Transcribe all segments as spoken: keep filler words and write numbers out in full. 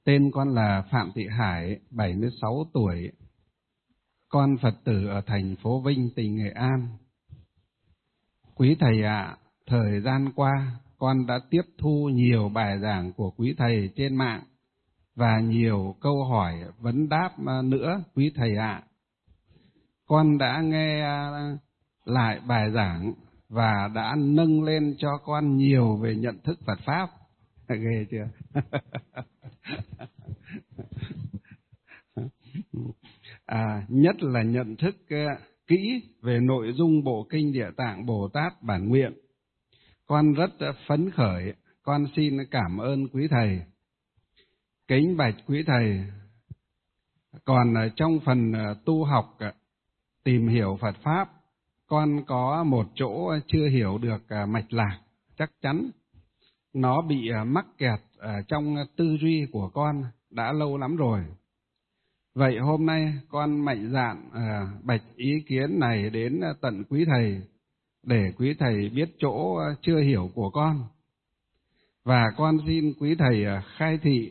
Tên con là Phạm Thị Hải, bảy mươi sáu tuổi, con Phật tử ở thành phố Vinh, tỉnh Nghệ An. Quý thầy ạ, à, thời gian qua con đã tiếp thu nhiều bài giảng của quý thầy trên mạng và nhiều câu hỏi vấn đáp nữa quý thầy ạ. À. Con đã nghe lại bài giảng và đã nâng lên cho con nhiều về nhận thức Phật Pháp. Ghê chưa? À, nhất là nhận thức uh, kỹ về nội dung bộ kinh Địa Tạng Bồ Tát Bản Nguyện. Con rất uh, phấn khởi, con xin cảm ơn quý thầy. Kính bạch quý thầy, còn uh, trong phần uh, tu học uh, tìm hiểu Phật Pháp, con có một chỗ chưa hiểu được uh, mạch lạc chắc chắn. Nó bị uh, mắc kẹt uh, trong uh, tư duy của con đã lâu lắm rồi. Vậy hôm nay con mạnh dạn à, bạch ý kiến này đến tận quý thầy để quý thầy biết chỗ chưa hiểu của con. Và con xin quý thầy khai thị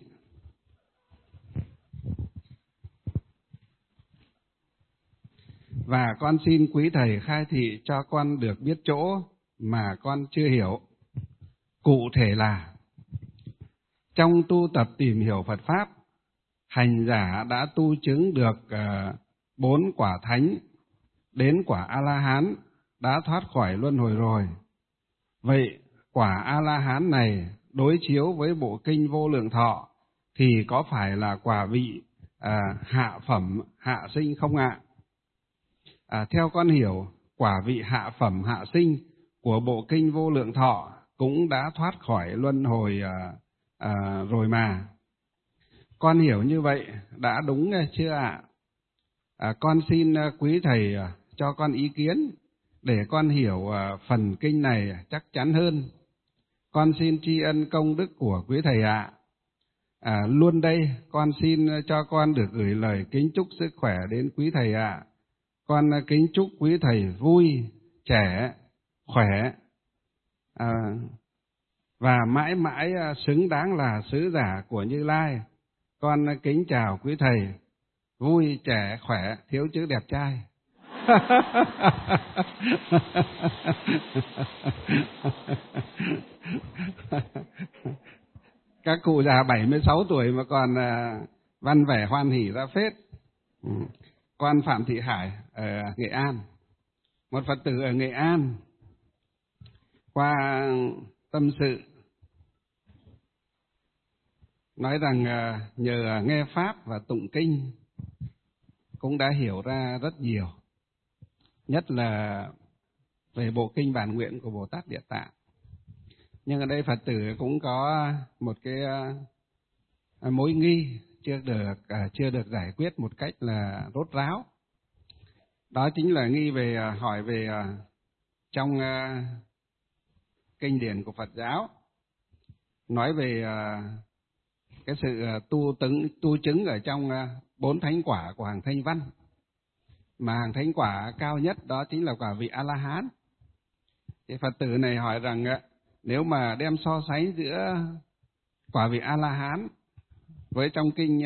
và con xin quý thầy khai thị cho con được biết chỗ mà con chưa hiểu. Cụ thể là trong tu tập tìm hiểu Phật Pháp, hành giả đã tu chứng được bốn uh, quả thánh đến quả A-la-hán đã thoát khỏi luân hồi rồi. Vậy quả A-la-hán này đối chiếu với bộ kinh Vô Lượng Thọ thì có phải là quả vị uh, hạ phẩm hạ sinh không ạ? À, theo con hiểu, quả vị hạ phẩm hạ sinh của bộ kinh Vô Lượng Thọ cũng đã thoát khỏi luân hồi uh, uh, rồi mà. Con hiểu như vậy đã đúng chưa ạ? À, con xin quý thầy cho con ý kiến để con hiểu phần kinh này chắc chắn hơn. Con xin tri ân công đức của quý thầy ạ. À, luôn đây con xin cho con được gửi lời kính chúc sức khỏe đến quý thầy ạ. Con kính chúc quý thầy vui, trẻ, khỏe à, và mãi mãi xứng đáng là sứ giả của Như Lai. Con kính chào quý thầy, vui, trẻ, khỏe, thiếu chữ đẹp trai. Các cụ già bảy mươi sáu tuổi mà còn văn vẻ hoan hỉ ra phết. Con Phạm Thị Hải ở Nghệ An, một Phật tử ở Nghệ An, qua tâm sự nói rằng nhờ nghe Pháp và tụng kinh cũng đã hiểu ra rất nhiều, nhất là về bộ kinh Bản Nguyện của Bồ Tát Địa Tạng. Nhưng ở đây Phật tử cũng có một cái mối nghi chưa được chưa được giải quyết một cách là rốt ráo. Đó chính là nghi về hỏi về trong kinh điển của Phật giáo nói về cái sự tu tứng tu chứng ở trong bốn thánh quả của hàng Thanh Văn, mà hàng thánh quả cao nhất đó chính là quả vị A-la-hán. Thì Phật tử này hỏi rằng nếu mà đem so sánh giữa quả vị A-la-hán với trong kinh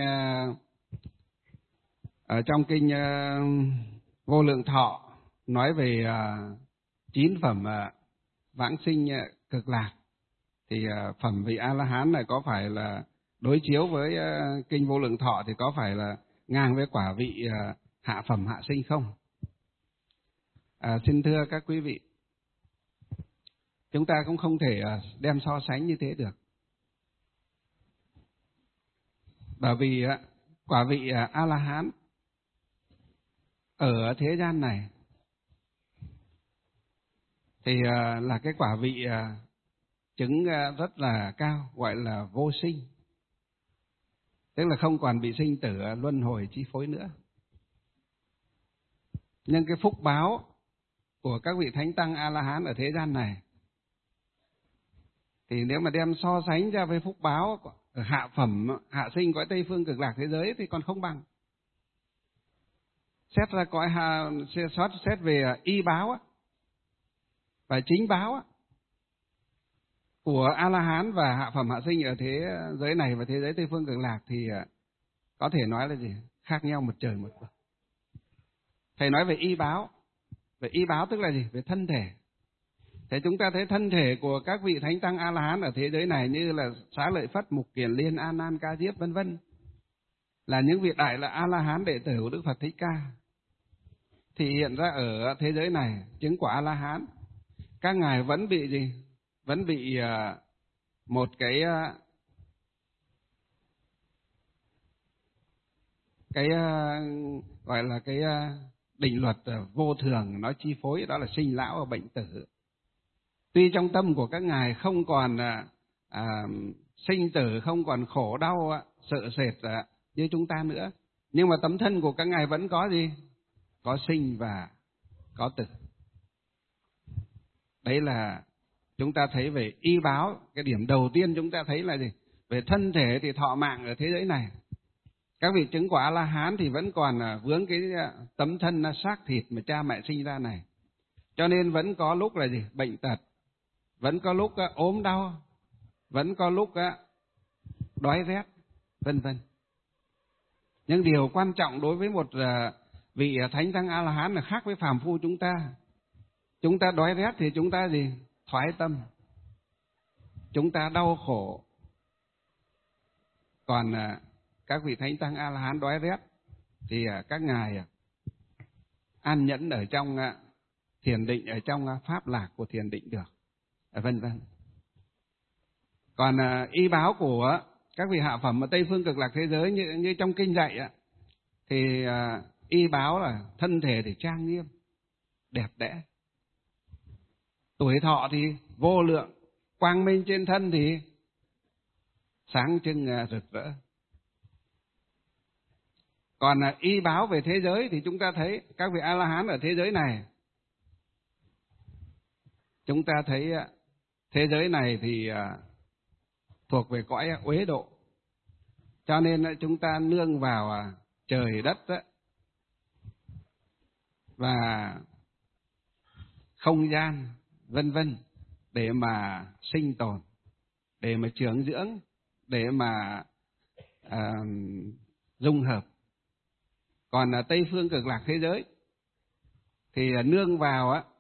ở trong kinh Vô Lượng Thọ nói về chín phẩm vãng sinh cực lạc, thì phẩm vị A-la-hán này có phải là đối chiếu với uh, kinh Vô Lượng Thọ thì có phải là ngang với quả vị uh, hạ phẩm hạ sinh không? À, xin thưa các quý vị, chúng ta cũng không thể uh, đem so sánh như thế được. Bởi vì uh, quả vị uh, A-la-hán ở thế gian này thì uh, là cái quả vị uh, chứng uh, rất là cao, gọi là vô sinh. Tức là không còn bị sinh tử luân hồi chi phối nữa. Nhưng cái phúc báo của các vị thánh tăng A-la-hán ở thế gian này thì nếu mà đem so sánh ra với phúc báo ở hạ phẩm hạ sinh cõi Tây Phương Cực Lạc thế giới thì còn không bằng. Xét ra cõi hạ, xét, xét về y báo và chính báo của A-la-hán và hạ phẩm hạ sinh ở thế giới này và thế giới Tây Phương Cực Lạc thì có thể nói là gì? Khác nhau một trời một vực. Thầy nói về y báo. Về y báo tức là gì? Về thân thể. Thế chúng ta thấy thân thể của các vị thánh tăng A-la-hán ở thế giới này như là Xá Lợi Phất, Mục Kiền Liên, A Nan, Ca Diếp vân vân, là những vị đại là A-la-hán đệ tử của Đức Phật Thích Ca. Thì hiện ra ở thế giới này chứng quả A-la-hán, các ngài vẫn bị gì? Vẫn bị uh, một cái uh, cái uh, gọi là cái uh, định luật uh, vô thường nó chi phối, đó là sinh lão và bệnh tử. Tuy trong tâm của các ngài không còn uh, uh, sinh tử, không còn khổ đau uh, sợ sệt uh, như chúng ta nữa, nhưng mà tấm thân của các ngài vẫn có gì? Có sinh và có tử. Đấy là chúng ta thấy về y báo. Cái điểm đầu tiên chúng ta thấy là gì? Về thân thể thì thọ mạng ở thế giới này. Các vị chứng quả A-la-hán thì vẫn còn vướng cái tấm thân xác thịt mà cha mẹ sinh ra này. Cho nên vẫn có lúc là gì? Bệnh tật, vẫn có lúc ốm đau, vẫn có lúc đói rét, vân vân. Nhưng điều quan trọng đối với một vị thánh tăng A-la-hán là khác với phàm phu chúng ta. Chúng ta đói rét thì chúng ta gì? Thoái tâm, chúng ta đau khổ. Còn các vị thánh tăng A-la-hán đói rét thì các ngài an nhẫn ở trong thiền định, ở trong pháp lạc của thiền định được, vân vân. Còn y báo của các vị hạ phẩm ở Tây Phương Cực Lạc thế giới như, như trong kinh dạy thì y báo là thân thể thì trang nghiêm, đẹp đẽ, tuổi thọ thì vô lượng, quang minh trên thân thì sáng trưng rực rỡ. Còn y báo về thế giới thì chúng ta thấy các vị A-la-hán ở thế giới này, chúng ta thấy thế giới này thì thuộc về cõi uế độ, cho nên chúng ta nương vào trời đất và không gian vân vân để mà sinh tồn, để mà trưởng dưỡng, để mà à, dung hợp. Còn ở Tây Phương Cực Lạc thế giới thì nương vào á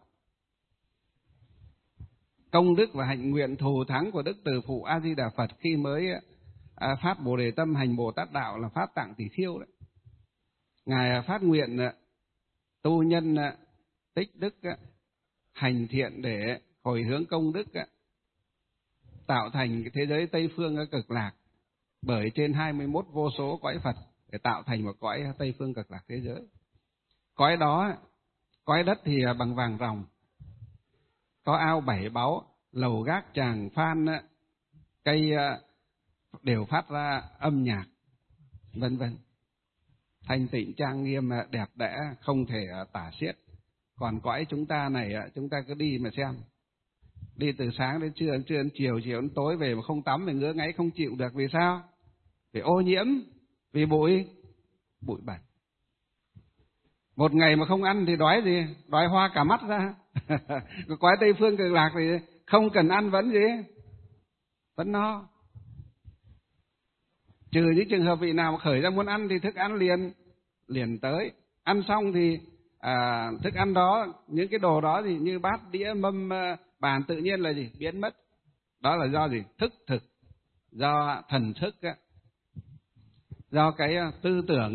công đức và hạnh nguyện thù thắng của Đức Từ Phụ A Di Đà Phật khi mới à, phát Bồ Đề Tâm hành Bồ Tát đạo là Pháp Tạng Tỷ Thiêu đấy. Ngài phát nguyện tu nhân tích đức, hành thiện để hồi hướng công đức, tạo thành cái thế giới Tây Phương Cực Lạc bởi trên hai mươi mốt vô số cõi Phật để tạo thành một cõi Tây Phương Cực Lạc thế giới. Cõi đó, cõi đất thì bằng vàng ròng, có ao bảy báu, lầu gác tràng phan, cây đều phát ra âm nhạc, vân vân, thanh tịnh trang nghiêm đẹp đẽ không thể tả xiết. Còn cõi chúng ta này chúng ta cứ đi mà xem, đi từ sáng đến trưa, trưa đến chiều, chiều đến tối về mà không tắm thì ngứa ngáy không chịu được. Vì sao? Vì ô nhiễm, vì bụi, bụi bẩn. Một ngày mà không ăn thì đói gì? Đói hoa cả mắt ra. Cõi Tây Phương Cực Lạc thì không cần ăn vẫn gì? Vẫn no. Trừ những trường hợp vị nào mà khởi ra muốn ăn thì thức ăn liền liền tới. Ăn xong thì à, thức ăn đó, những cái đồ đó thì như bát đĩa mâm bàn tự nhiên là gì? Biến mất. Đó là do gì? Thức thực, do thần thức, do cái tư tưởng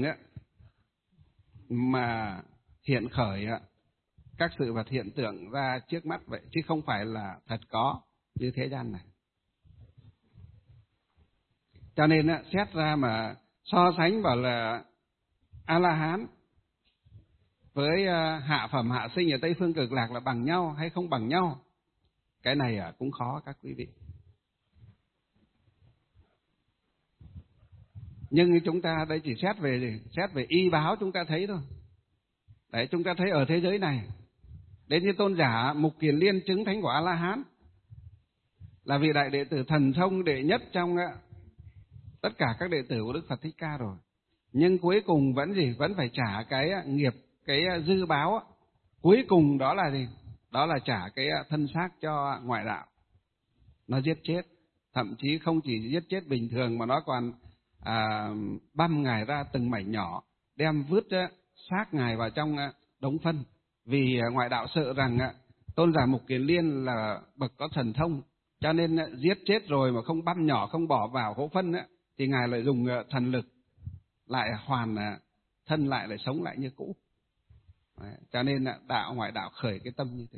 mà hiện khởi các sự vật hiện tượng ra trước mắt vậy, chứ không phải là thật có như thế gian này. Cho nên xét ra mà so sánh bảo là A-la-hán với hạ phẩm hạ sinh ở Tây Phương Cực Lạc là bằng nhau hay không bằng nhau, cái này cũng khó các quý vị. Nhưng chúng ta đây chỉ xét về gì? Xét về y báo chúng ta thấy thôi. Đấy, chúng ta thấy ở thế giới này, đến như tôn giả Mục Kiền Liên chứng thánh quả A-la-hán, là vị đại đệ tử thần thông đệ nhất trong tất cả các đệ tử của Đức Phật Thích Ca rồi. Nhưng cuối cùng vẫn gì? Vẫn phải trả cái nghiệp, cái dư báo. Cuối cùng đó là gì? Đó là trả cái thân xác cho ngoại đạo. nó giết chết. Thậm chí không chỉ giết chết bình thường mà nó còn à, băm Ngài ra từng mảnh nhỏ, đem vứt á, xác Ngài vào trong á, đống phân. Vì à, ngoại đạo sợ rằng á, Tôn giả Mục Kiền Liên là bậc có thần thông, cho nên á, giết chết rồi mà không băm nhỏ, không bỏ vào hố phân á, thì Ngài lại dùng à, thần lực lại hoàn à, thân lại lại sống lại như cũ. Đấy, cho nên à, đạo ngoại đạo khởi cái tâm như thế.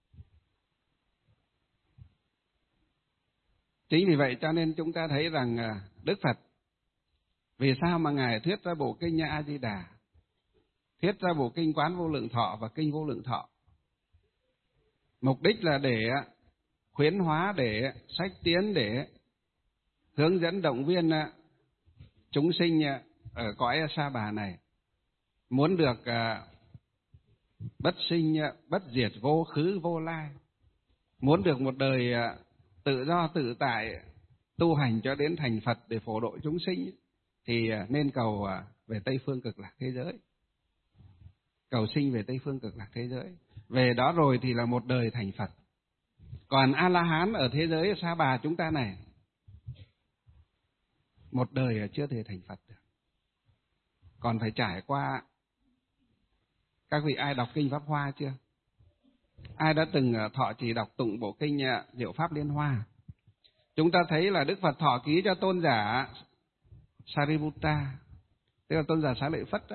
Chính vì vậy cho nên chúng ta thấy rằng à, Đức Phật vì sao mà Ngài thuyết ra bộ kinh A Di Đà, thuyết ra bộ kinh Quán Vô Lượng Thọ và kinh Vô Lượng Thọ. Mục đích là để khuyến hóa, để sách tiến, để hướng dẫn động viên chúng sinh ở cõi Sa Bà này muốn được bất sinh, bất diệt, vô khứ, vô lai, muốn được một đời tự do tự tại, tu hành cho đến thành Phật để phổ độ chúng sinh, thì nên cầu về Tây Phương Cực Lạc thế giới, cầu sinh về Tây Phương Cực Lạc thế giới. Về đó rồi thì là một đời thành Phật. Còn A-la-hán ở thế giới Sa Bà chúng ta này, một đời chưa thể thành Phật được, còn phải trải qua. Các vị ai đọc kinh Pháp Hoa chưa? Ai đã từng thọ trì đọc tụng bộ kinh Diệu Pháp Liên Hoa? Chúng ta thấy là Đức Phật thọ ký cho tôn giả Sariputta, tức là tôn giả Xá Lợi Phất đó,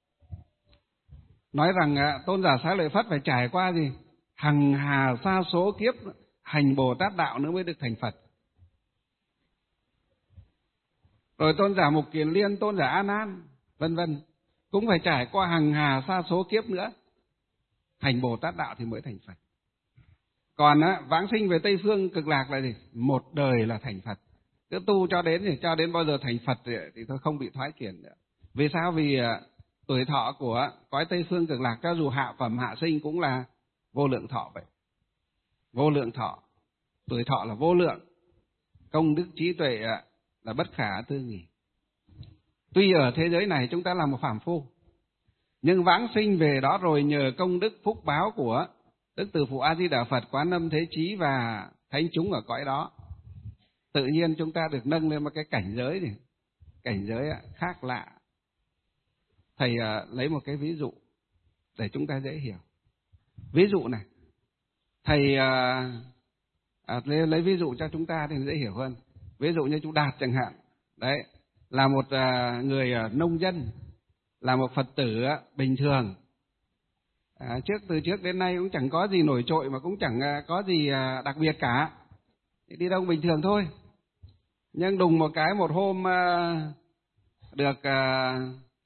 nói rằng tôn giả Xá Lợi Phất phải trải qua gì? Hằng hà sa số kiếp hành Bồ Tát đạo nữa mới được thành Phật. Rồi tôn giả Mục Kiền Liên, tôn giả A Nan, vân vân cũng phải trải qua hằng hà sa số kiếp nữa hành Bồ Tát đạo thì mới thành Phật. Còn á, vãng sinh về Tây Phương Cực Lạc là gì? Một đời là thành Phật. Cứ tu cho đến thì cho đến bao giờ thành Phật thì, thì thôi không bị thoái chuyển nữa. Vì sao? Vì uh, tuổi thọ của cõi Tây Phương Cực Lạc cho dù hạ phẩm hạ sinh cũng là vô lượng thọ vậy. Vô lượng thọ, tuổi thọ là vô lượng, công đức trí tuệ uh, là bất khả tư nghì. Tuy ở thế giới này chúng ta là một phàm phu, nhưng vãng sinh về đó rồi nhờ công đức phúc báo của Đức Từ Phụ A Di Đà Phật, Quán Âm Thế Chí và thánh chúng ở cõi đó, tự nhiên chúng ta được nâng lên một cái cảnh giới này, cảnh giới khác lạ. Thầy lấy một cái ví dụ để chúng ta dễ hiểu. Ví dụ này, thầy à, à, lấy, lấy ví dụ cho chúng ta thì dễ hiểu hơn. Ví dụ như chú Đạt chẳng hạn, đấy là một à, người à, nông dân, là một Phật tử à, bình thường. À, trước từ trước đến nay cũng chẳng có gì nổi trội mà cũng chẳng à, có gì à, đặc biệt cả, đi đâu bình thường thôi. Nhưng đùng một cái một hôm à, được à,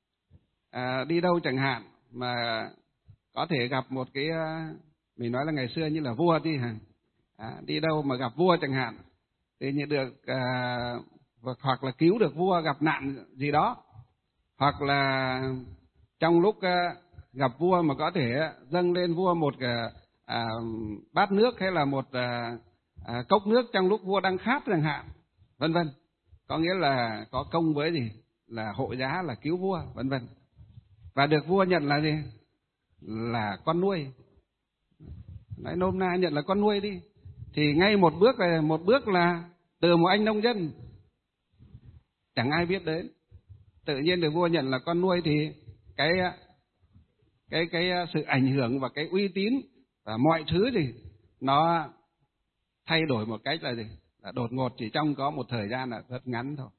à, đi đâu chẳng hạn mà có thể gặp một cái à, mình nói là ngày xưa như là vua đi hả, à, đi đâu mà gặp vua chẳng hạn thì như được à, hoặc là cứu được vua gặp nạn gì đó, hoặc là trong lúc à, gặp vua mà có thể dâng lên vua một à, à, bát nước hay là một à, à, cốc nước trong lúc vua đang khát chẳng hạn, vân vân. Có nghĩa là có công với gì là hộ giá, là cứu vua, vân vân. Và được vua nhận là gì? Là con nuôi. Nói nôm na nhận là con nuôi đi. Thì ngay một bước là một bước là từ một anh nông dân chẳng ai biết đến, tự nhiên được vua nhận là con nuôi, thì cái cái cái sự ảnh hưởng và cái uy tín và mọi thứ thì nó thay đổi một cách là gì? Là đột ngột, chỉ trong có một thời gian là rất ngắn thôi.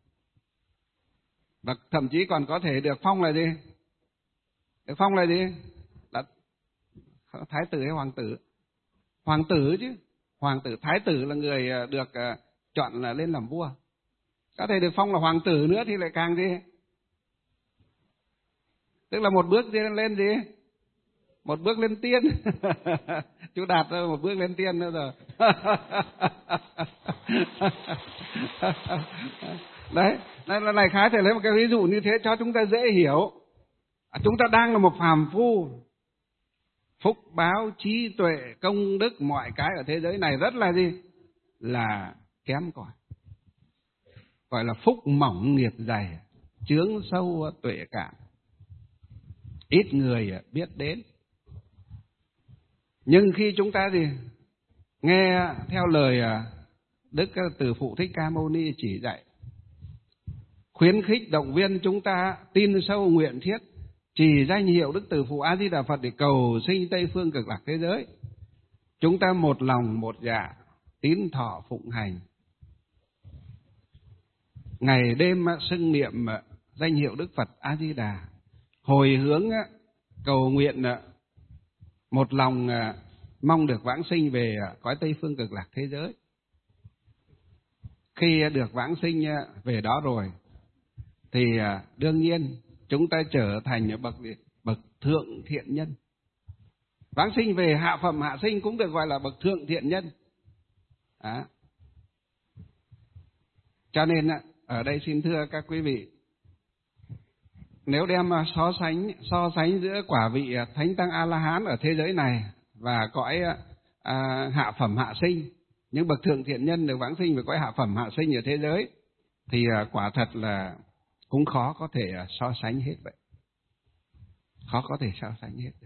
Và thậm chí còn có thể được phong là gì? Được phong là gì? Là thái tử hay hoàng tử? Hoàng tử chứ. Hoàng tử, thái tử là người được chọn là lên làm vua. Có thể được phong là hoàng tử nữa thì lại càng gì? Tức là một bước lên gì? Một bước lên tiên. Chú Đạt rồi, một bước lên tiên nữa rồi. Đấy, đây là này khái thầy lấy một cái ví dụ như thế cho chúng ta dễ hiểu. À, chúng ta đang là một phàm phu, phúc báo, trí tuệ, công đức, mọi cái ở thế giới này rất là gì? Là kém cỏi. Gọi là phúc mỏng nghiệp dày, chướng sâu tuệ cảm, ít người biết đến. Nhưng khi chúng ta gì nghe theo lời Đức Từ Phụ Thích Ca Mâu Ni chỉ dạy, khuyến khích động viên chúng ta tin sâu nguyện thiết, trì danh hiệu Đức Từ Phụ A Di Đà Phật để cầu sinh Tây phương Cực Lạc thế giới. Chúng ta một lòng một dạ tín thọ phụng hành, ngày đêm xưng niệm danh hiệu Đức Phật A Di Đà, hồi hướng cầu nguyện một lòng mong được vãng sinh về cõi Tây phương Cực Lạc thế giới. Khi được vãng sinh về đó rồi thì đương nhiên chúng ta trở thành bậc bậc thượng thiện nhân. Vãng sinh về hạ phẩm hạ sinh cũng được gọi là bậc thượng thiện nhân. Đó. Cho nên ở đây xin thưa các quý vị, nếu đem so sánh so sánh giữa quả vị thánh tăng A La Hán ở thế giới này và cõi à, hạ phẩm hạ sinh, những bậc thượng thiện nhân được vãng sinh về cõi hạ phẩm hạ sinh ở thế giới, thì à, quả thật là cũng khó có thể so sánh hết vậy. Khó có thể so sánh hết được.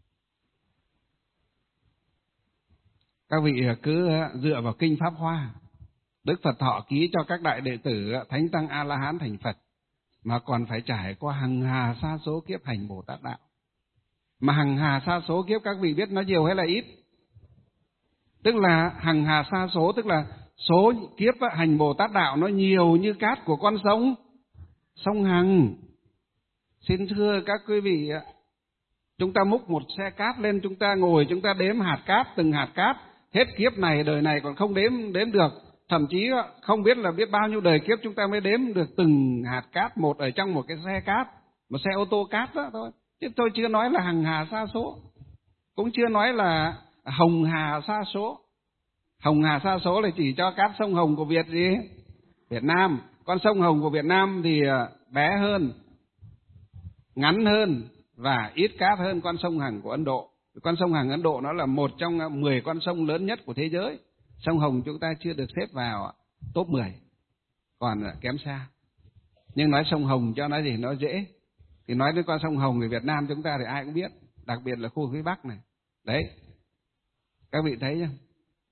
Các vị cứ dựa vào kinh Pháp Hoa, Đức Phật Thọ ký cho các đại đệ tử thánh tăng A La Hán thành Phật, mà còn phải trải qua hằng hà sa số kiếp hành Bồ Tát đạo. Mà hằng hà sa số kiếp các vị biết nó nhiều hay là ít? Tức là hằng hà sa số, tức là số kiếp hành Bồ Tát đạo nó nhiều như cát của con sông sông Hằng. Xin thưa các quý vị, chúng ta múc một xe cát lên, chúng ta ngồi chúng ta đếm hạt cát, từng hạt cát, hết kiếp này đời này còn không đếm đếm được, thậm chí không biết là biết bao nhiêu đời kiếp chúng ta mới đếm được từng hạt cát một ở trong một cái xe cát, một xe ô tô cát đó thôi. Chứ tôi chưa nói là hằng hà sa số, cũng chưa nói là hồng hà sa số. Hồng hà sa số là chỉ cho cát sông Hồng của Việt gì? Việt Nam. Con sông Hồng của Việt Nam thì bé hơn, ngắn hơn và ít cát hơn con sông Hằng của Ấn Độ. Con sông Hằng Ấn Độ nó là một trong mười con sông lớn nhất của thế giới. Sông Hồng chúng ta chưa được xếp vào top mười, còn kém xa. Nhưng nói sông Hồng cho nói gì nó dễ. Thì nói đến con sông Hồng thì Việt Nam chúng ta thì ai cũng biết, đặc biệt là khu phía Bắc này. Đấy, các vị thấy không?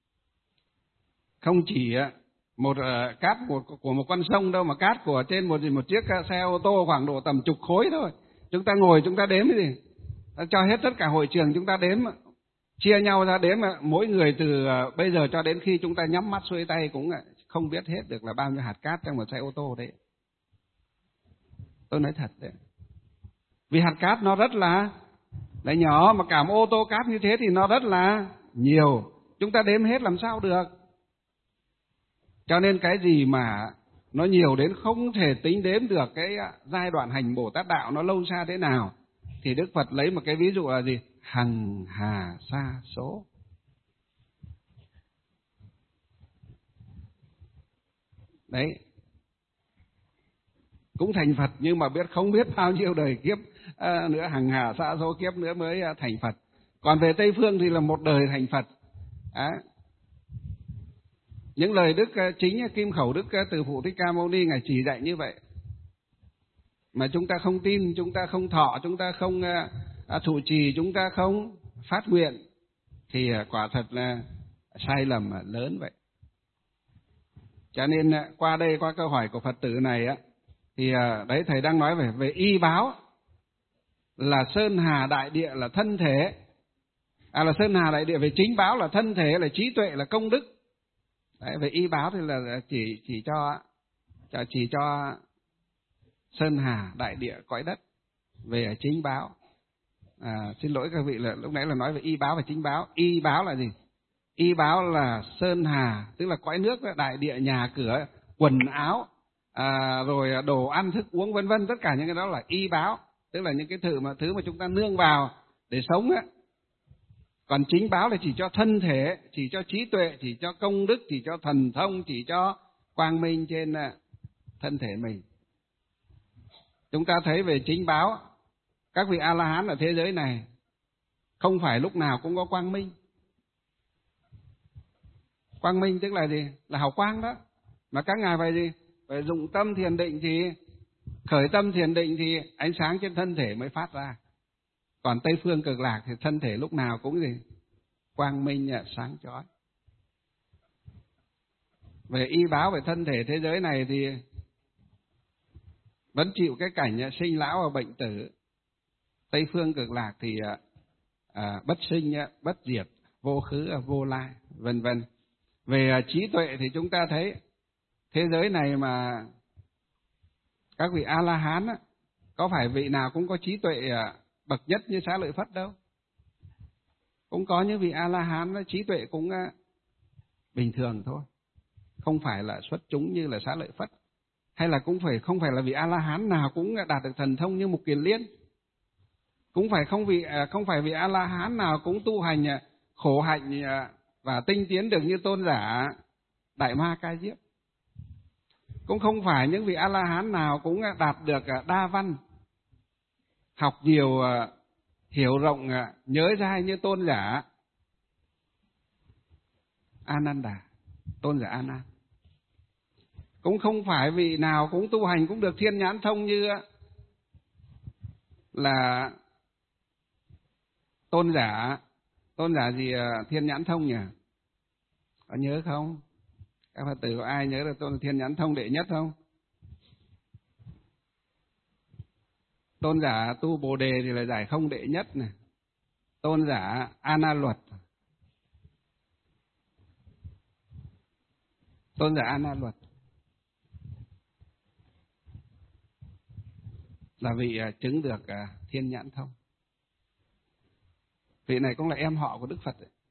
Không chỉ một uh, cát của, của một con sông đâu, mà cát của trên một một chiếc xe ô tô khoảng độ tầm chục khối thôi. Chúng ta ngồi chúng ta đếm cái gì? Cho hết tất cả hội trường chúng ta đếm, chia nhau ra đếm, mỗi người từ uh, bây giờ cho đến khi chúng ta nhắm mắt xuôi tay cũng không biết hết được là bao nhiêu hạt cát trong một xe ô tô đấy. Tôi nói thật đấy. Vì hạt cát nó rất là, là nhỏ, mà cả một ô tô cát như thế thì nó rất là nhiều. Chúng ta đếm hết làm sao được. Cho nên cái gì mà nó nhiều đến không thể tính đếm được cái giai đoạn hành Bồ Tát đạo nó lâu xa thế nào, thì Đức Phật lấy một cái ví dụ là gì? Hằng hà sa số. Đấy. Cũng thành Phật nhưng mà biết không biết bao nhiêu đời kiếp à, nữa, hằng hà sa số kiếp nữa mới thành Phật. Còn về Tây Phương thì là một đời thành Phật. À, những lời Đức chính Kim Khẩu Đức Từ Phụ Thích Ca Mâu Ni Ngài chỉ dạy như vậy. Mà chúng ta không tin, chúng ta không thọ, chúng ta không à, thụ trì, chúng ta không phát nguyện, thì quả thật là sai lầm lớn vậy. Cho nên qua đây, qua câu hỏi của Phật tử này á, thì đấy thầy đang nói về về y báo là sơn hà đại địa là thân thể, à là sơn hà đại địa về chính báo là thân thể, là trí tuệ, là công đức. Đấy, về y báo thì là chỉ chỉ cho chỉ cho sơn hà đại địa cõi đất. Về chính báo, à, xin lỗi các vị là lúc nãy là nói về y báo và chính báo. Y báo là gì? Y báo là sơn hà, tức là cõi nước, đại địa, nhà cửa, quần áo, à, rồi đồ ăn thức uống vân vân, tất cả những cái đó là y báo, tức là những cái thứ mà thứ mà chúng ta nương vào để sống á. Còn chính báo là chỉ cho thân thể, chỉ cho trí tuệ, chỉ cho công đức, chỉ cho thần thông, chỉ cho quang minh trên thân thể mình. Chúng ta thấy về chính báo, các vị A La Hán ở thế giới này không phải lúc nào cũng có quang minh. Quang minh tức là gì? Là hào quang đó. Mà các ngài phải gì? Phải dụng tâm thiền định, thì khởi tâm thiền định thì ánh sáng trên thân thể mới phát ra. Còn Tây Phương Cực Lạc thì thân thể lúc nào cũng gì? Quang minh sáng chói. về y báo, về thân thể thế giới này thì vẫn chịu cái cảnh sinh lão và bệnh tử. Tây phương cực lạc thì à, bất sinh, bất diệt, vô khứ, vô lai, vân vân. Về trí tuệ thì chúng ta thấy thế giới này mà các vị A La Hán á, có phải vị nào cũng có trí tuệ bậc nhất như Xá Lợi Phất đâu. Cũng có những vị A La Hán trí tuệ cũng bình thường thôi, không phải là xuất chúng như là Xá Lợi Phất, hay là cũng phải không phải là vị A La Hán nào cũng đạt được thần thông như Mục Kiền Liên, cũng phải không vị không phải vị A La Hán nào cũng tu hành khổ hạnh và tinh tiến được như tôn giả Đại Ma Ca Diếp, cũng không phải những vị A La Hán nào cũng đạt được đa văn, học nhiều, hiểu rộng, nhớ dai như tôn giả Ananda, tôn giả A Nan. Cũng không phải vị nào cũng tu hành cũng được thiên nhãn thông như là tôn giả tôn giả gì thiên nhãn thông nhỉ? Có nhớ không? Các Phật tử có ai nhớ được tôn thiên nhãn thông đệ nhất không? Tôn giả tu Bồ Đề thì là giải không đệ nhất này. Tôn giả A Na Luật, tôn giả A Na Luật là vị chứng được thiên nhãn thông. Vị này cũng là em họ của Đức Phật đấy.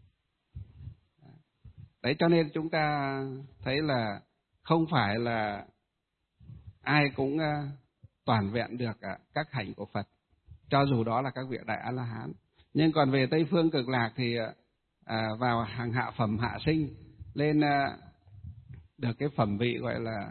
Đấy, cho nên chúng ta thấy là không phải là ai cũng toàn vẹn được các hạnh của Phật, cho dù đó là các vị Đại A La Hán. Nhưng còn về Tây phương cực lạc thì à, vào hàng hạ phẩm hạ sinh lên à, được cái phẩm vị gọi là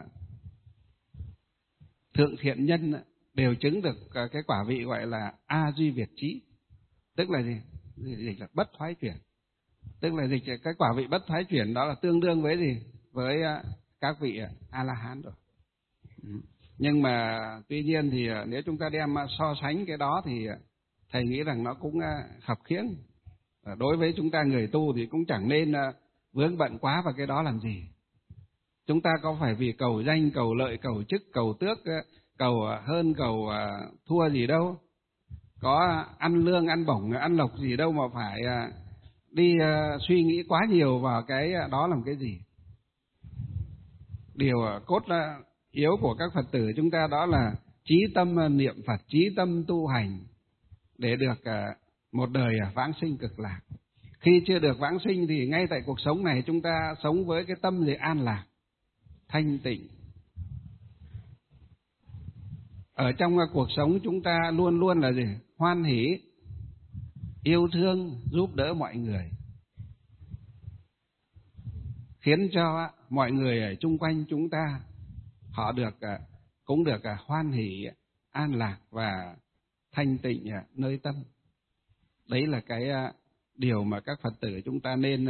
thượng thiện nhân, đều chứng được cái quả vị gọi là A Duy Việt Trí, tức là gì? Dịch là bất thoái chuyển, tức là dịch cái quả vị bất thoái chuyển đó là tương đương với gì? Với các vị A La Hán rồi. Nhưng mà tuy nhiên thì nếu chúng ta đem so sánh cái đó thì thầy nghĩ rằng nó cũng khập khiễng. Đối với chúng ta người tu thì cũng chẳng nên vướng bận quá vào cái đó làm gì. Chúng ta có phải vì cầu danh, cầu lợi, cầu chức, cầu tước, cầu hơn, cầu thua gì đâu. Có ăn lương, ăn bổng, ăn lộc gì đâu mà phải đi suy nghĩ quá nhiều vào cái đó làm cái gì. Điều cốt yếu của các Phật tử chúng ta đó là chí tâm niệm Phật, chí tâm tu hành để được một đời vãng sinh cực lạc. Khi chưa được vãng sinh thì ngay tại cuộc sống này chúng ta sống với cái tâm gì? An lạc, thanh tịnh. Ở trong cuộc sống chúng ta luôn luôn là gì? Hoan hỷ, yêu thương, giúp đỡ mọi người, khiến cho mọi người ở chung quanh chúng ta họ được cũng được hoan hỷ, an lạc và thanh tịnh nơi tâm. Đấy là cái điều mà các Phật tử chúng ta nên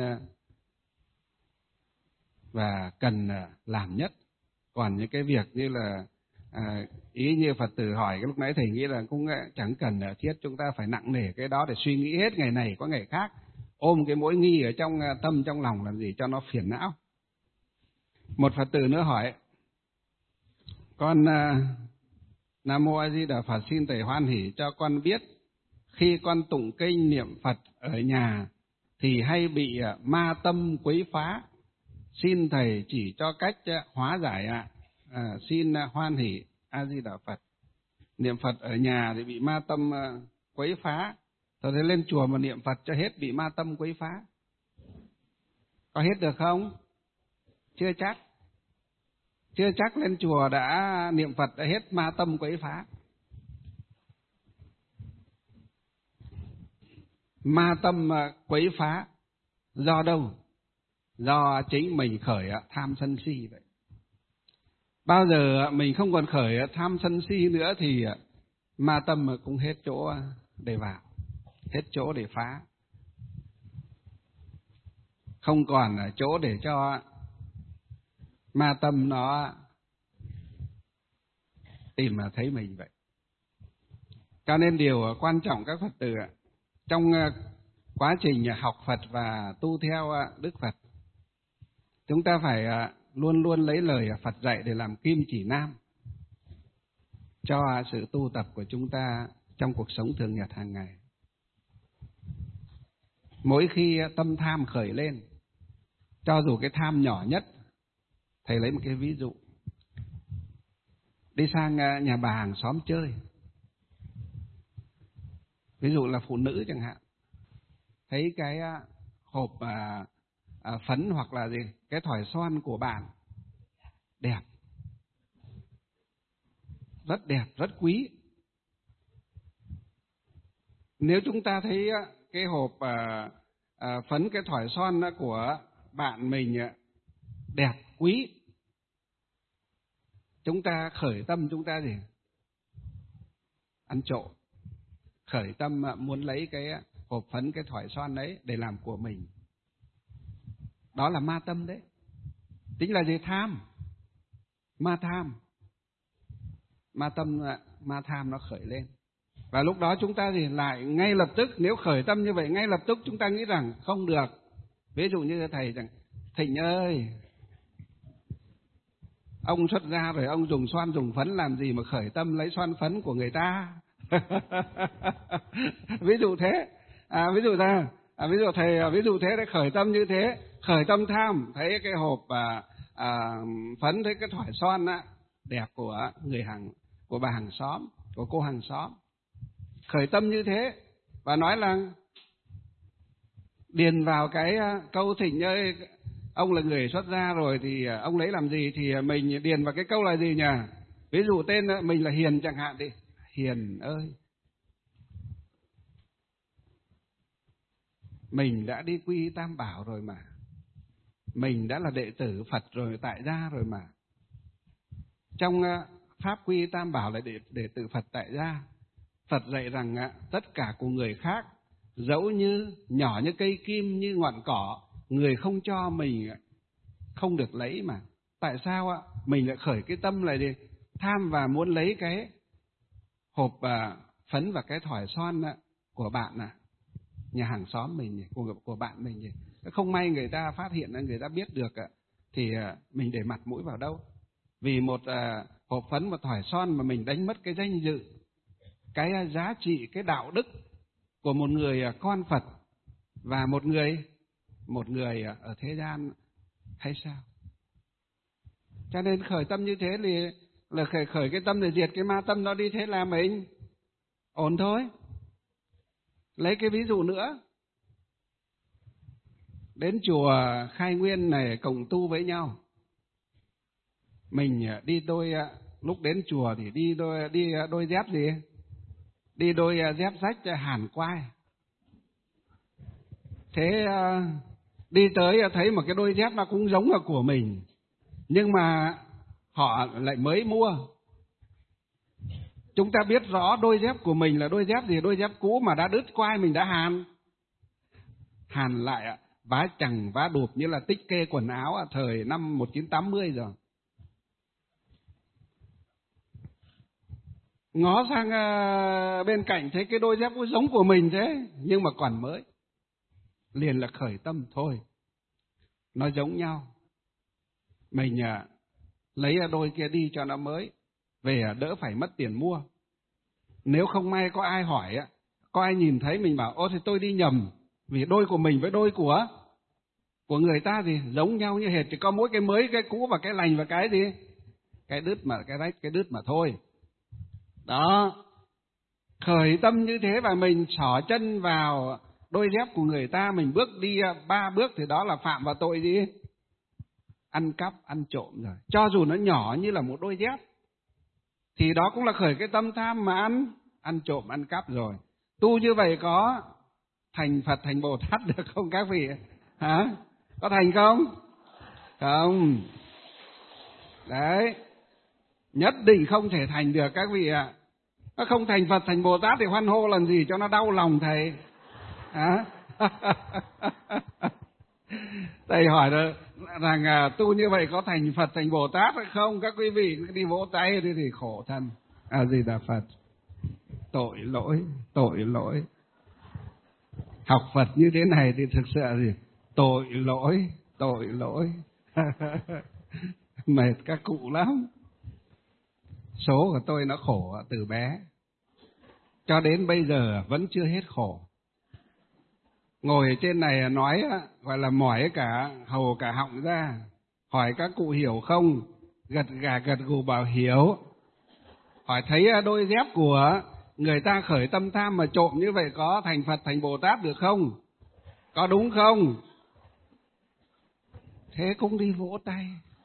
và cần làm nhất. Còn những cái việc như là à, ý như Phật tử hỏi cái lúc nãy thầy nghĩ là cũng chẳng cần thiết chúng ta phải nặng nề cái đó để suy nghĩ hết ngày này có ngày khác, ôm cái mối nghi ở trong tâm trong lòng làm gì cho nó phiền não. Một Phật tử nữa hỏi: Con uh, Nam Mô A Di Đà Phật, xin thầy hoan hỷ cho con biết khi con tụng kinh niệm Phật ở nhà thì hay bị uh, ma tâm quấy phá, xin thầy chỉ cho cách uh, hóa giải ạ. À, xin uh, hoan hỷ A Di Đà Phật. Niệm Phật ở nhà thì bị ma tâm uh, quấy phá, rồi thì lên chùa mà niệm Phật cho hết bị ma tâm quấy phá, có hết được không? Chưa chắc. Chưa chắc lên chùa đã niệm Phật đã hết ma tâm quấy phá. Ma tâm quấy phá do đâu? Do chính mình khởi tham sân si vậy. Bao giờ mình không còn khởi tham sân si nữa thì ma tâm cũng hết chỗ để vào, hết chỗ để phá, không còn chỗ để cho ma tâm nó tìm mà thấy mình vậy. Cho nên điều quan trọng các Phật tử trong quá trình học Phật và tu theo Đức Phật Chúng ta phải luôn luôn lấy lời Phật dạy để làm kim chỉ nam cho sự tu tập của chúng ta trong cuộc sống thường nhật hàng ngày. Mỗi khi tâm tham khởi lên, cho dù cái tham nhỏ nhất, thầy lấy một cái ví dụ. Đi sang nhà bà hàng xóm chơi, ví dụ là phụ nữ chẳng hạn, thấy cái hộp à, à, phấn hoặc là gì, cái thỏi son của bạn đẹp, rất đẹp, rất quý. Nếu chúng ta thấy cái hộp à, à, phấn, cái thỏi son của bạn mình đẹp, quý, chúng ta khởi tâm chúng ta gì? Ăn trộm. Khởi tâm muốn lấy cái hộp phấn, cái thỏi son đấy để làm của mình. Đó là ma tâm đấy. Tính là gì? Tham. Ma tham. Ma tâm, ma tham nó khởi lên. Và lúc đó chúng ta thì lại ngay lập tức, nếu khởi tâm như vậy, ngay lập tức chúng ta nghĩ rằng không được. Ví dụ như thầy rằng, Thịnh ơi, ông xuất gia rồi ông dùng son dùng phấn làm gì mà khởi tâm lấy son phấn của người ta. Ví dụ thế, à, ví dụ ra, à, ví dụ thầy ví dụ thế để khởi tâm như thế, khởi tâm tham, thấy cái hộp à, à, phấn, thấy cái thỏi son á, đẹp của người hàng, của bà hàng xóm, của cô hàng xóm, khởi tâm như thế và nói là điền vào cái câu Thịnh ơi, ông là người xuất gia rồi thì ông lấy làm gì, thì mình điền vào cái câu là gì nhỉ? Ví dụ tên mình là Hiền chẳng hạn đi. Hiền ơi, mình đã đi quy Tam Bảo rồi mà, mình đã là đệ tử Phật rồi, tại gia rồi mà. Trong pháp quy Tam Bảo là đệ, đệ tử Phật tại gia. Phật dạy rằng tất cả của người khác, dẫu như nhỏ như cây kim, như ngọn cỏ, người không cho mình không được lấy mà. Tại sao ạ? Mình lại khởi cái tâm là gì? Tham và muốn lấy cái hộp phấn và cái thỏi son của bạn à, nhà hàng xóm mình, của, của bạn mình. Không may người ta phát hiện, người ta biết được thì mình để mặt mũi vào đâu? Vì một hộp phấn và thỏi son mà mình đánh mất cái danh dự, cái giá trị, cái đạo đức của một người con Phật và một người một người ở thế gian hay sao? Cho nên khởi tâm như thế thì là khởi khởi cái tâm để diệt cái ma tâm đó đi, thế là mình ổn thôi. Lấy cái ví dụ nữa, đến chùa Khai Nguyên này cộng tu với nhau, mình đi đôi, lúc đến chùa thì đi đôi đi đôi dép gì? Đi đôi dép rách hàn quai. Thế đi tới thấy một cái đôi dép nó cũng giống là của mình, nhưng mà họ lại mới mua. Chúng ta biết rõ đôi dép của mình là đôi dép gì? Đôi dép cũ mà đã đứt quai, mình đã hàn hàn lại, vá chằng vá đụp như là tích kê quần áo thời năm một nghìn chín trăm tám mươi rồi. Ngó sang bên cạnh thấy cái đôi dép cũng giống của mình thế, nhưng mà còn mới, liền là khởi tâm thôi, nó giống nhau, mình lấy đôi kia đi cho nó mới, về đỡ phải mất tiền mua. Nếu không may có ai hỏi, có ai nhìn thấy mình bảo ô thì tôi đi nhầm, vì đôi của mình với đôi của của người ta thì giống nhau như hệt, chỉ có mỗi cái mới, cái cũ và cái lành và cái gì, cái đứt mà cái rách, cái đứt mà thôi. Đó, khởi tâm như thế và mình xỏ chân vào đôi dép của người ta, mình bước đi ba bước thì đó là phạm vào tội gì? Ăn cắp, ăn trộm rồi. Cho dù nó nhỏ như là một đôi dép thì đó cũng là khởi cái tâm tham mà ăn ăn trộm, ăn cắp rồi. Tu như vậy có thành Phật, thành Bồ Tát được không các vị? Hả? Có thành không? Không. Đấy, nhất định không thể thành được các vị ạ. Nó không thành Phật, thành Bồ Tát thì hoan hô làm gì cho nó đau lòng thầy? Hả? Thầy hỏi là, rằng à, tu như vậy có thành Phật, thành Bồ Tát hay không? Các quý vị đi vỗ tay thì, thì khổ thân. À gì là Phật? Tội lỗi, tội lỗi. Học Phật như thế này thì thực sự là gì? Tội lỗi, tội lỗi. Mệt các cụ lắm. Số của tôi nó khổ từ bé cho đến bây giờ vẫn chưa hết khổ. Ngồi ở trên này nói gọi là mỏi cả hầu cả họng ra. Hỏi các cụ hiểu không? Gật gà gật gù bảo hiểu. Hỏi thấy đôi dép của người ta khởi tâm tham mà trộm như vậy có thành Phật thành Bồ Tát được không? Có đúng không? Thế cũng đi vỗ tay.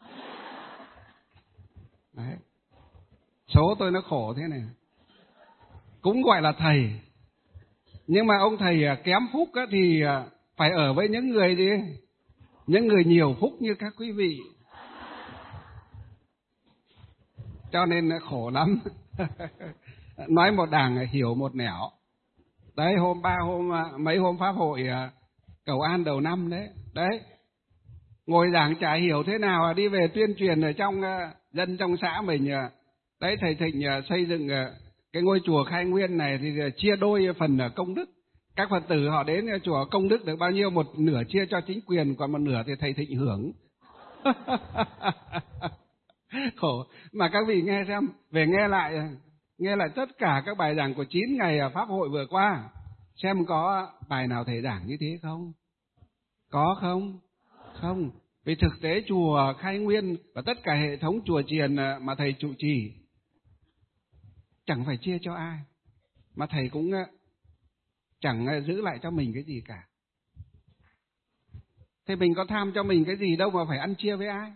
Đấy. Số tôi nó khổ thế này. Cũng gọi là thầy. Nhưng mà ông thầy kém phúc thì phải ở với những người gì? Những người nhiều phúc như các quý vị. Cho nên khổ lắm. Nói một đằng hiểu một nẻo. Đấy, hôm ba hôm mấy hôm pháp hội cầu an đầu năm đấy. Đấy. Ngồi giảng chả hiểu thế nào, đi về tuyên truyền ở trong dân trong xã mình. Đấy, thầy Thịnh xây dựng cái ngôi chùa Khai Nguyên này thì chia đôi phần công đức. Các Phật tử họ đến chùa công đức được bao nhiêu, một nửa chia cho chính quyền, còn một nửa thì thầy Thịnh hưởng. Khổ. Mà các vị nghe xem, về nghe lại nghe lại tất cả các bài giảng của chín ngày pháp hội vừa qua, xem có bài nào thầy giảng như thế không? Có không? Không. Vì thực tế chùa Khai Nguyên và tất cả hệ thống chùa chiền mà thầy trụ trì chẳng phải chia cho ai, mà thầy cũng chẳng giữ lại cho mình cái gì cả. Thế mình có tham cho mình cái gì đâu mà phải ăn chia với ai.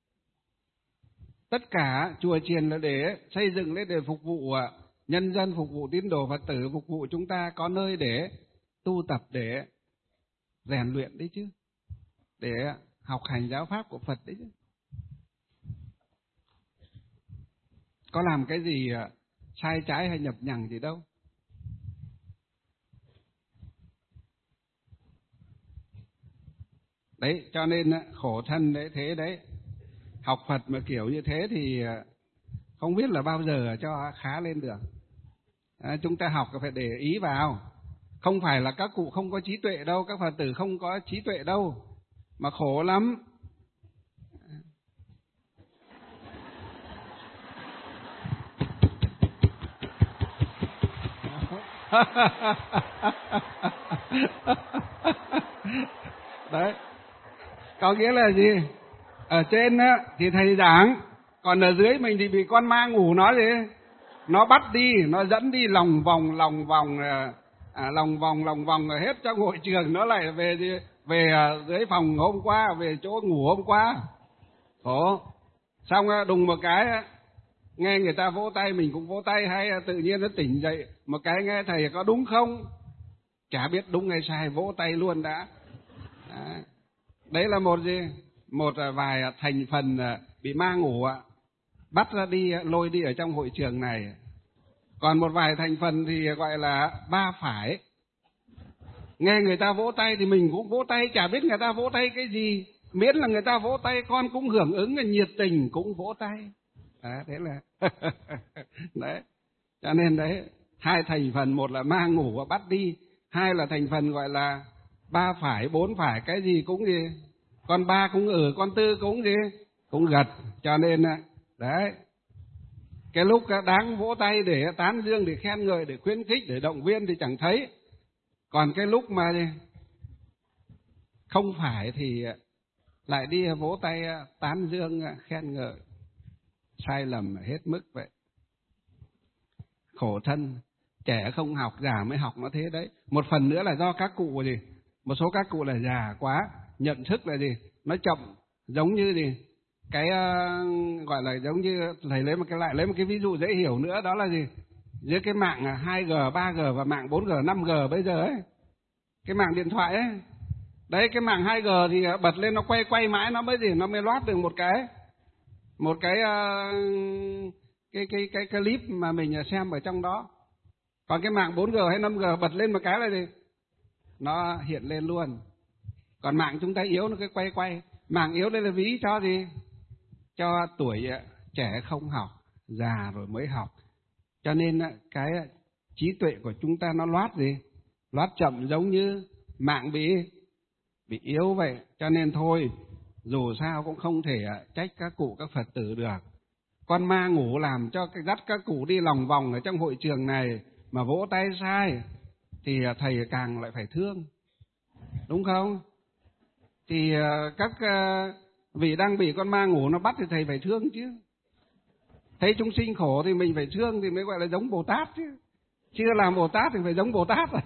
Tất cả chùa chiền là để xây dựng lên để phục vụ nhân dân, phục vụ tín đồ Phật tử, phục vụ chúng ta có nơi để tu tập, để rèn luyện đấy chứ, để học hành giáo pháp của Phật đấy chứ. Có làm cái gì sai trái hay nhập nhằng gì đâu. Đấy, cho nên khổ thân đấy, thế đấy. Học Phật mà kiểu như thế thì không biết là bao giờ cho khá lên được. À, chúng ta học phải để ý vào. Không phải là các cụ không có trí tuệ đâu, các Phật tử không có trí tuệ đâu, mà khổ lắm. Đấy, có nghĩa là gì? Ở trên á, thì thầy giảng, còn ở dưới mình thì bị con ma ngủ nó gì? Nó bắt đi, nó dẫn đi lòng vòng, lòng vòng, à, lòng vòng, lòng vòng rồi hết trong hội trường, nó lại về đi, về dưới phòng hôm qua, về chỗ ngủ hôm qua. Khổ. Xong đùng một cái, nghe người ta vỗ tay mình cũng vỗ tay, hay tự nhiên nó tỉnh dậy, một cái nghe thầy có đúng không? Chả biết đúng hay sai, vỗ tay luôn đã. Đấy, đấy là một gì? Một vài thành phần bị ma ngủ bắt ra đi, lôi đi ở trong hội trường này. Còn một vài thành phần thì gọi là ba phải. Nghe người ta vỗ tay thì mình cũng vỗ tay, chả biết người ta vỗ tay cái gì, miễn là người ta vỗ tay con cũng hưởng ứng, nhiệt tình cũng vỗ tay. À, thế là đấy. Cho nên đấy, hai thành phần, một là ma ngủ và bắt đi, hai là thành phần gọi là ba phải, bốn phải, cái gì cũng gì, con ba cũng ở, con tư cũng gì, cũng gật. Cho nên đấy, cái lúc đáng vỗ tay để tán dương, để khen ngợi, để khuyến khích, để động viên thì chẳng thấy. Còn cái lúc mà không phải thì lại đi vỗ tay tán dương, khen ngợi. Sai lầm hết mức vậy. Khổ thân, trẻ không học, già mới học nó thế đấy. Một phần nữa là do các cụ gì, một số các cụ là già quá, nhận thức là gì, nó chậm, giống như gì, cái uh, gọi là giống như thầy lấy một cái lại lấy một cái ví dụ dễ hiểu nữa, đó là gì, giữa cái mạng hai G, ba G và mạng bốn G, năm G bây giờ ấy, cái mạng điện thoại ấy, đấy, cái mạng hai G thì bật lên nó quay quay mãi nó mới gì, nó mới loát được một cái một cái uh, cái cái cái clip mà mình xem ở trong đó. Còn cái mạng bốn G hay năm G bật lên một cái là gì, nó hiện lên luôn. Còn mạng chúng ta yếu, nó cứ quay quay. Mạng yếu đây là ví cho gì, cho tuổi trẻ không học, già rồi mới học. Cho nên cái trí tuệ của chúng ta nó loát gì, loát chậm, giống như mạng bị bị yếu vậy. Cho nên thôi, dù sao cũng không thể trách các cụ các Phật tử được. Con ma ngủ làm cho cái dắt các cụ đi lòng vòng ở trong hội trường này mà vỗ tay sai thì thầy càng lại phải thương, đúng không? Thì các vị đang bị con ma ngủ nó bắt thì thầy phải thương chứ. Thấy chúng sinh khổ thì mình phải thương thì mới gọi là giống Bồ Tát chứ. Chưa làm Bồ Tát thì phải giống Bồ Tát.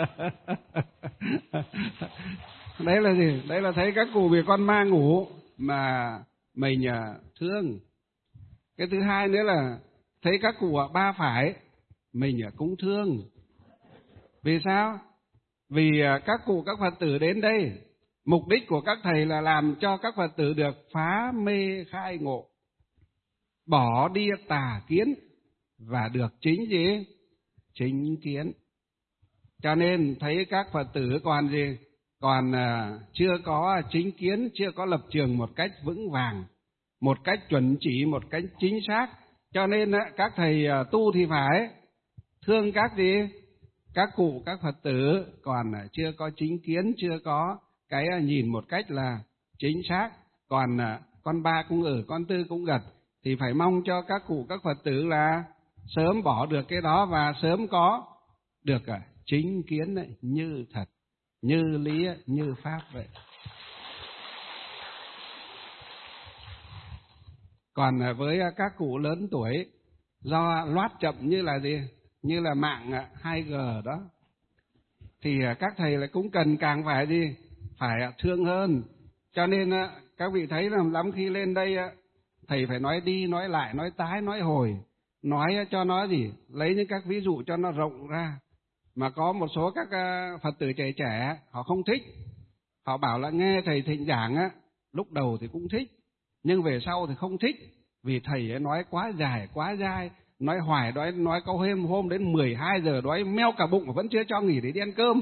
Đấy là gì? Đấy là thấy các cụ bị con ma ngủ mà mình thương. Cái thứ hai nữa là thấy các cụ ba phải mình cũng thương. Vì sao? Vì các cụ các Phật tử đến đây, mục đích của các thầy là làm cho các Phật tử được phá mê khai ngộ, bỏ đi tà kiến và được chính gì? Chính kiến. Cho nên thấy các Phật tử còn gì? Còn uh, chưa có chính kiến, chưa có lập trường một cách vững vàng, một cách chuẩn chỉ, một cách chính xác. Cho nên uh, các thầy uh, tu thì phải thương các gì? Các cụ, các Phật tử còn uh, chưa có chính kiến, chưa có cái uh, nhìn một cách là chính xác. Còn uh, con ba cũng ở, con tư cũng gật, thì phải mong cho các cụ, các Phật tử là sớm bỏ được cái đó và sớm có được uh, chính kiến uh, như thật, như lý, như pháp vậy. Còn với các cụ lớn tuổi do loát chậm như là gì? Như là mạng hai G đó, thì các thầy lại cũng cần càng phải gì? Phải thương hơn. Cho nên các vị thấy là lắm khi lên đây thầy phải nói đi, nói lại, nói tái, nói hồi, nói cho nó gì? Lấy những các ví dụ cho nó rộng ra. Mà có một số các Phật tử trẻ trẻ họ không thích, họ bảo là nghe thầy thịnh giảng á, lúc đầu thì cũng thích, nhưng về sau thì không thích, vì thầy ấy nói quá dài, quá dai, nói hoài, nói, nói câu hôm hôm đến mười hai giờ, nói meo cả bụng mà vẫn chưa cho nghỉ để đi ăn cơm.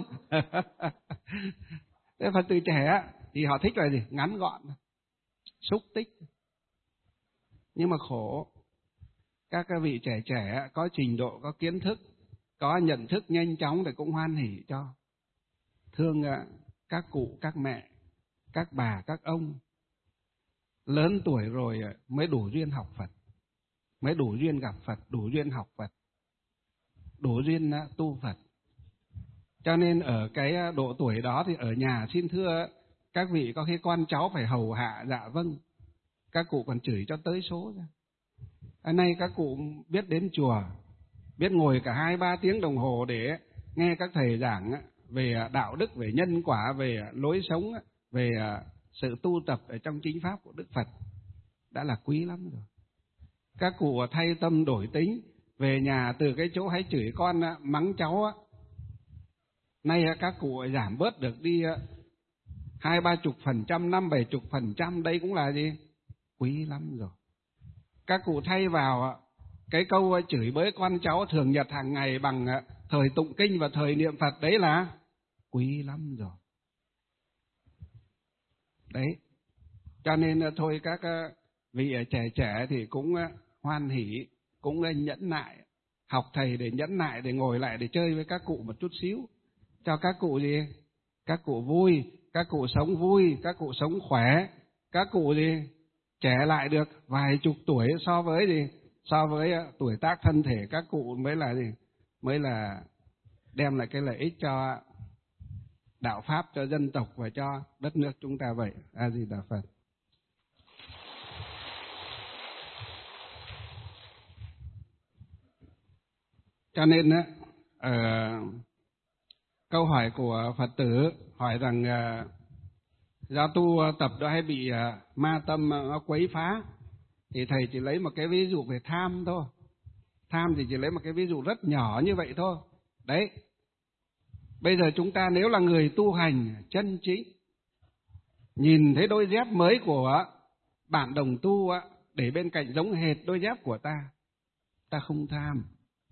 Thế Phật tử trẻ thì họ thích là gì? Ngắn gọn, xúc tích. Nhưng mà khổ, các vị trẻ trẻ có trình độ, có kiến thức, có nhận thức nhanh chóng thì cũng hoan hỉ cho. Thương các cụ, các mẹ, các bà, các ông lớn tuổi rồi mới đủ duyên học Phật, mới đủ duyên gặp Phật, đủ duyên học Phật, đủ duyên tu Phật. Cho nên ở cái độ tuổi đó thì ở nhà xin thưa các vị, có khi con cháu phải hầu hạ, dạ vâng, các cụ còn chửi cho tới số ra. Hôm nay các cụ biết đến chùa, biết ngồi cả hai ba tiếng đồng hồ để nghe các thầy giảng về đạo đức, về nhân quả, về lối sống, về sự tu tập ở trong chính pháp của Đức Phật, đã là quý lắm rồi. Các cụ thay tâm đổi tính, về nhà từ cái chỗ hay chửi con, mắng cháu, nay các cụ giảm bớt được đi hai ba chục phần trăm, năm bảy chục phần trăm, đây cũng là gì? Quý lắm rồi. Các cụ thay vào cái câu chửi bới con cháu thường nhật hàng ngày bằng thời tụng kinh và thời niệm Phật, đấy là quý lắm rồi. Đấy, cho nên thôi các vị trẻ trẻ thì cũng hoan hỉ, cũng nhẫn nại, học thầy để nhẫn nại, để ngồi lại để chơi với các cụ một chút xíu, cho các cụ gì? Các cụ vui, các cụ sống vui, các cụ sống khỏe, các cụ gì? Trẻ lại được vài chục tuổi so với gì? So với tuổi tác thân thể các cụ mới là gì? Mới là đem lại cái lợi ích cho đạo pháp, cho dân tộc và cho đất nước chúng ta vậy. A Di Đà Phật. Cho nên á, uh, câu hỏi của Phật tử hỏi rằng uh, do tu tập đó hay bị uh, ma tâm nó quấy phá, thì thầy chỉ lấy một cái ví dụ về tham thôi. Tham thì chỉ lấy một cái ví dụ rất nhỏ như vậy thôi. Đấy, bây giờ chúng ta nếu là người tu hành chân chính, nhìn thấy đôi dép mới của bạn đồng tu để bên cạnh giống hệt đôi dép của ta, ta không tham.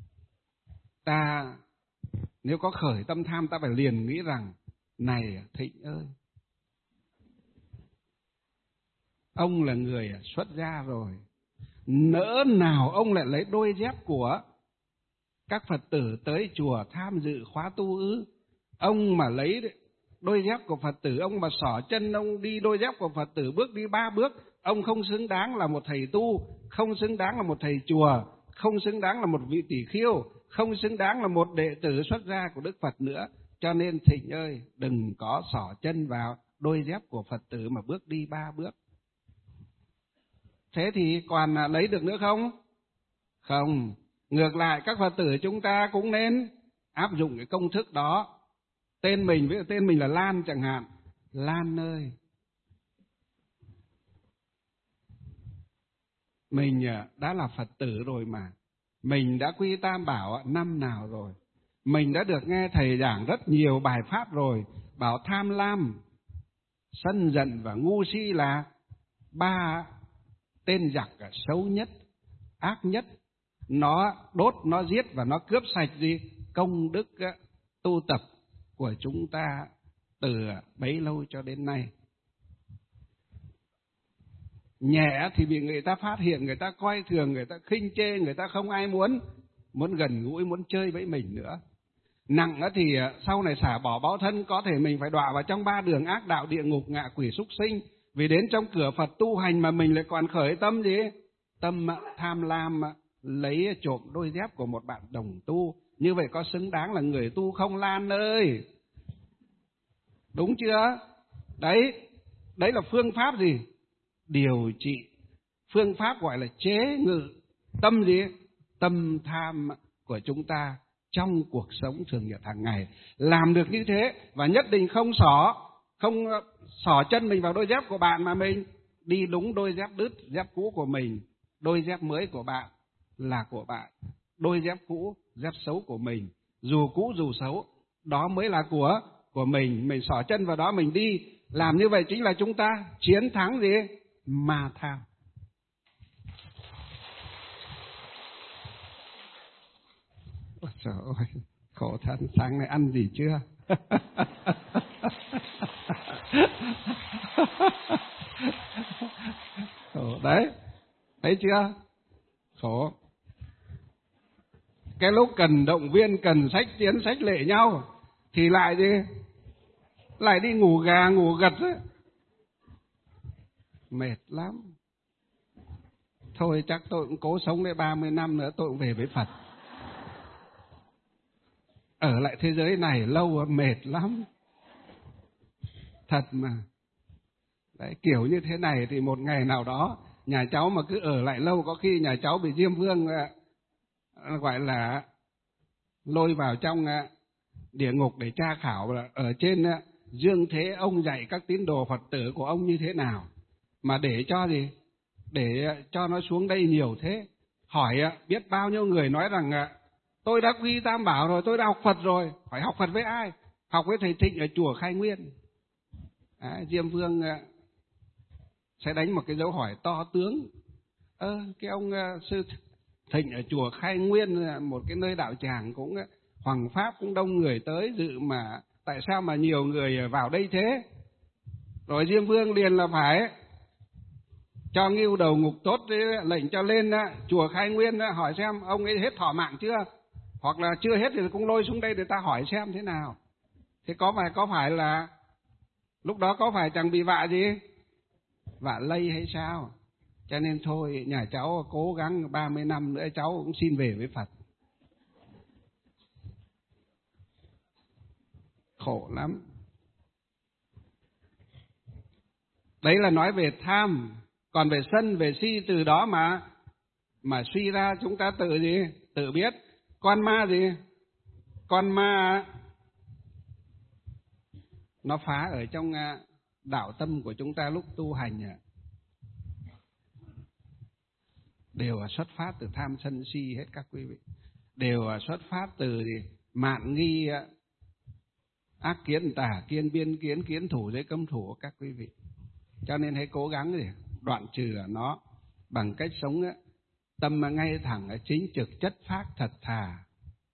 Ta nếu có khởi tâm tham, ta phải liền nghĩ rằng này Thịnh ơi, ông là người xuất gia rồi, nỡ nào ông lại lấy đôi dép của các Phật tử tới chùa tham dự khóa tu ư? Ông mà lấy đôi dép của Phật tử, ông mà xỏ chân ông đi đôi dép của Phật tử bước đi ba bước, ông không xứng đáng là một thầy tu, không xứng đáng là một thầy chùa, không xứng đáng là một vị tỷ khưu, không xứng đáng là một đệ tử xuất gia của Đức Phật nữa. Cho nên Thịnh ơi, đừng có xỏ chân vào đôi dép của Phật tử mà bước đi ba bước. Thế thì còn lấy được nữa không? Không. Ngược lại các Phật tử chúng ta cũng nên áp dụng cái công thức đó. Tên mình, với tên mình là Lan chẳng hạn. Lan ơi, mình đã là Phật tử rồi mà. Mình đã quy Tam Bảo năm nào rồi. Mình đã được nghe thầy giảng rất nhiều bài pháp rồi. Bảo tham lam, sân giận và ngu si là ba tên giặc xấu nhất, ác nhất. Nó đốt, nó giết và nó cướp sạch gì? Công đức tu tập của chúng ta từ bấy lâu cho đến nay. Nhẹ thì bị người ta phát hiện, người ta coi thường, người ta khinh chê, người ta không ai muốn muốn gần gũi, muốn chơi với mình nữa. Nặng thì sau này xả bỏ báo thân, có thể mình phải đọa vào trong ba đường ác đạo, địa ngục, ngạ quỷ, súc sinh. Vì đến trong cửa Phật tu hành mà mình lại còn khởi tâm gì? Tâm tham lam, lấy trộm đôi dép của một bạn đồng tu. Như vậy có xứng đáng là người tu không, Lan ơi? Đúng chưa? Đấy, đấy là phương pháp gì? Điều trị. Phương pháp gọi là chế ngự tâm gì? Tâm tham của chúng ta trong cuộc sống thường nhật hàng ngày. Làm được như thế và nhất định không xỏ, không xỏ chân mình vào đôi dép của bạn mà mình đi đúng đôi dép đứt, dép cũ của mình. Đôi dép mới của bạn là của bạn. Đôi dép cũ, dép xấu của mình, dù cũ dù xấu, đó mới là của của mình. Mình xỏ chân vào đó mình đi. Làm như vậy chính là chúng ta chiến thắng gì? Ma tham. Ôi trời ơi, khổ thân, sáng nay ăn gì chưa? Khổ đấy, thấy chưa? Khổ. Cái lúc cần động viên, cần sách tiến sách lệ nhau thì lại gì? Lại đi ngủ gà ngủ gật ấy. Mệt lắm. Thôi chắc tôi cũng cố sống đến ba mươi năm nữa tôi cũng về với Phật. Ở lại thế giới này lâu mệt lắm. Thật mà. Đấy, kiểu như thế này thì một ngày nào đó nhà cháu mà cứ ở lại lâu, có khi nhà cháu bị Diêm Vương gọi là lôi vào trong địa ngục để tra khảo là ở trên dương thế ông dạy các tín đồ Phật tử của ông như thế nào, mà để cho gì? Để cho nó xuống đây nhiều thế. Hỏi biết bao nhiêu người nói rằng tôi đã quy Tam Bảo rồi, tôi đã học Phật rồi. Hỏi học Phật với ai? Học với thầy Thịnh ở chùa Khai Nguyên. À, Diêm Vương sẽ đánh một cái dấu hỏi to tướng. Ơ, cái ông sư Thịnh ở chùa Khai Nguyên, một cái nơi đạo tràng cũng hoằng pháp, cũng đông người tới dự, mà tại sao mà nhiều người vào đây thế? Rồi Diêm Vương liền là phải cho ngưu đầu ngục tốt, lệnh cho lên chùa Khai Nguyên hỏi xem ông ấy hết thọ mạng chưa, hoặc là chưa hết thì cũng lôi xuống đây để ta hỏi xem thế nào. Thế có phải có phải là lúc đó có phải chẳng bị vạ gì? Vạ lây hay sao? Cho nên thôi, nhà cháu cố gắng ba mươi năm nữa cháu cũng xin về với Phật. Khổ lắm. Đấy là nói về tham. Còn về sân, về si, từ đó mà mà suy ra chúng ta tự gì? Tự biết. Con ma gì? Con ma nó phá ở trong đạo tâm của chúng ta lúc tu hành, đều xuất phát từ tham sân si hết các quý vị. Đều xuất phát từ gì? Mạn nghi, ác kiến, tà kiến, biên kiến, kiến thủ, giới cấm thủ các quý vị. Cho nên hãy cố gắng để đoạn trừ nó bằng cách sống tâm ngay thẳng, chính trực, chất phác, thật thà,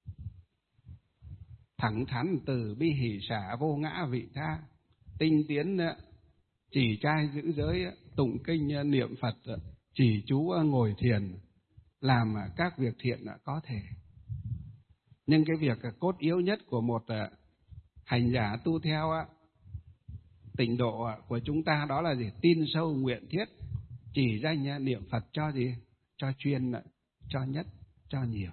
thẳng thắn, từ bi, hỷ xả, vô ngã, vị tha, tinh tiến, trì trai giữ giới, tụng kinh niệm Phật, trì chú ngồi thiền, làm các việc thiện có thể. Nhưng cái việc cốt yếu nhất của một hành giả tu theo tịnh độ của chúng ta đó là gì? Tin sâu nguyện thiết, chỉ danh niệm Phật cho gì? Cho chuyên, cho nhất, cho nhiều.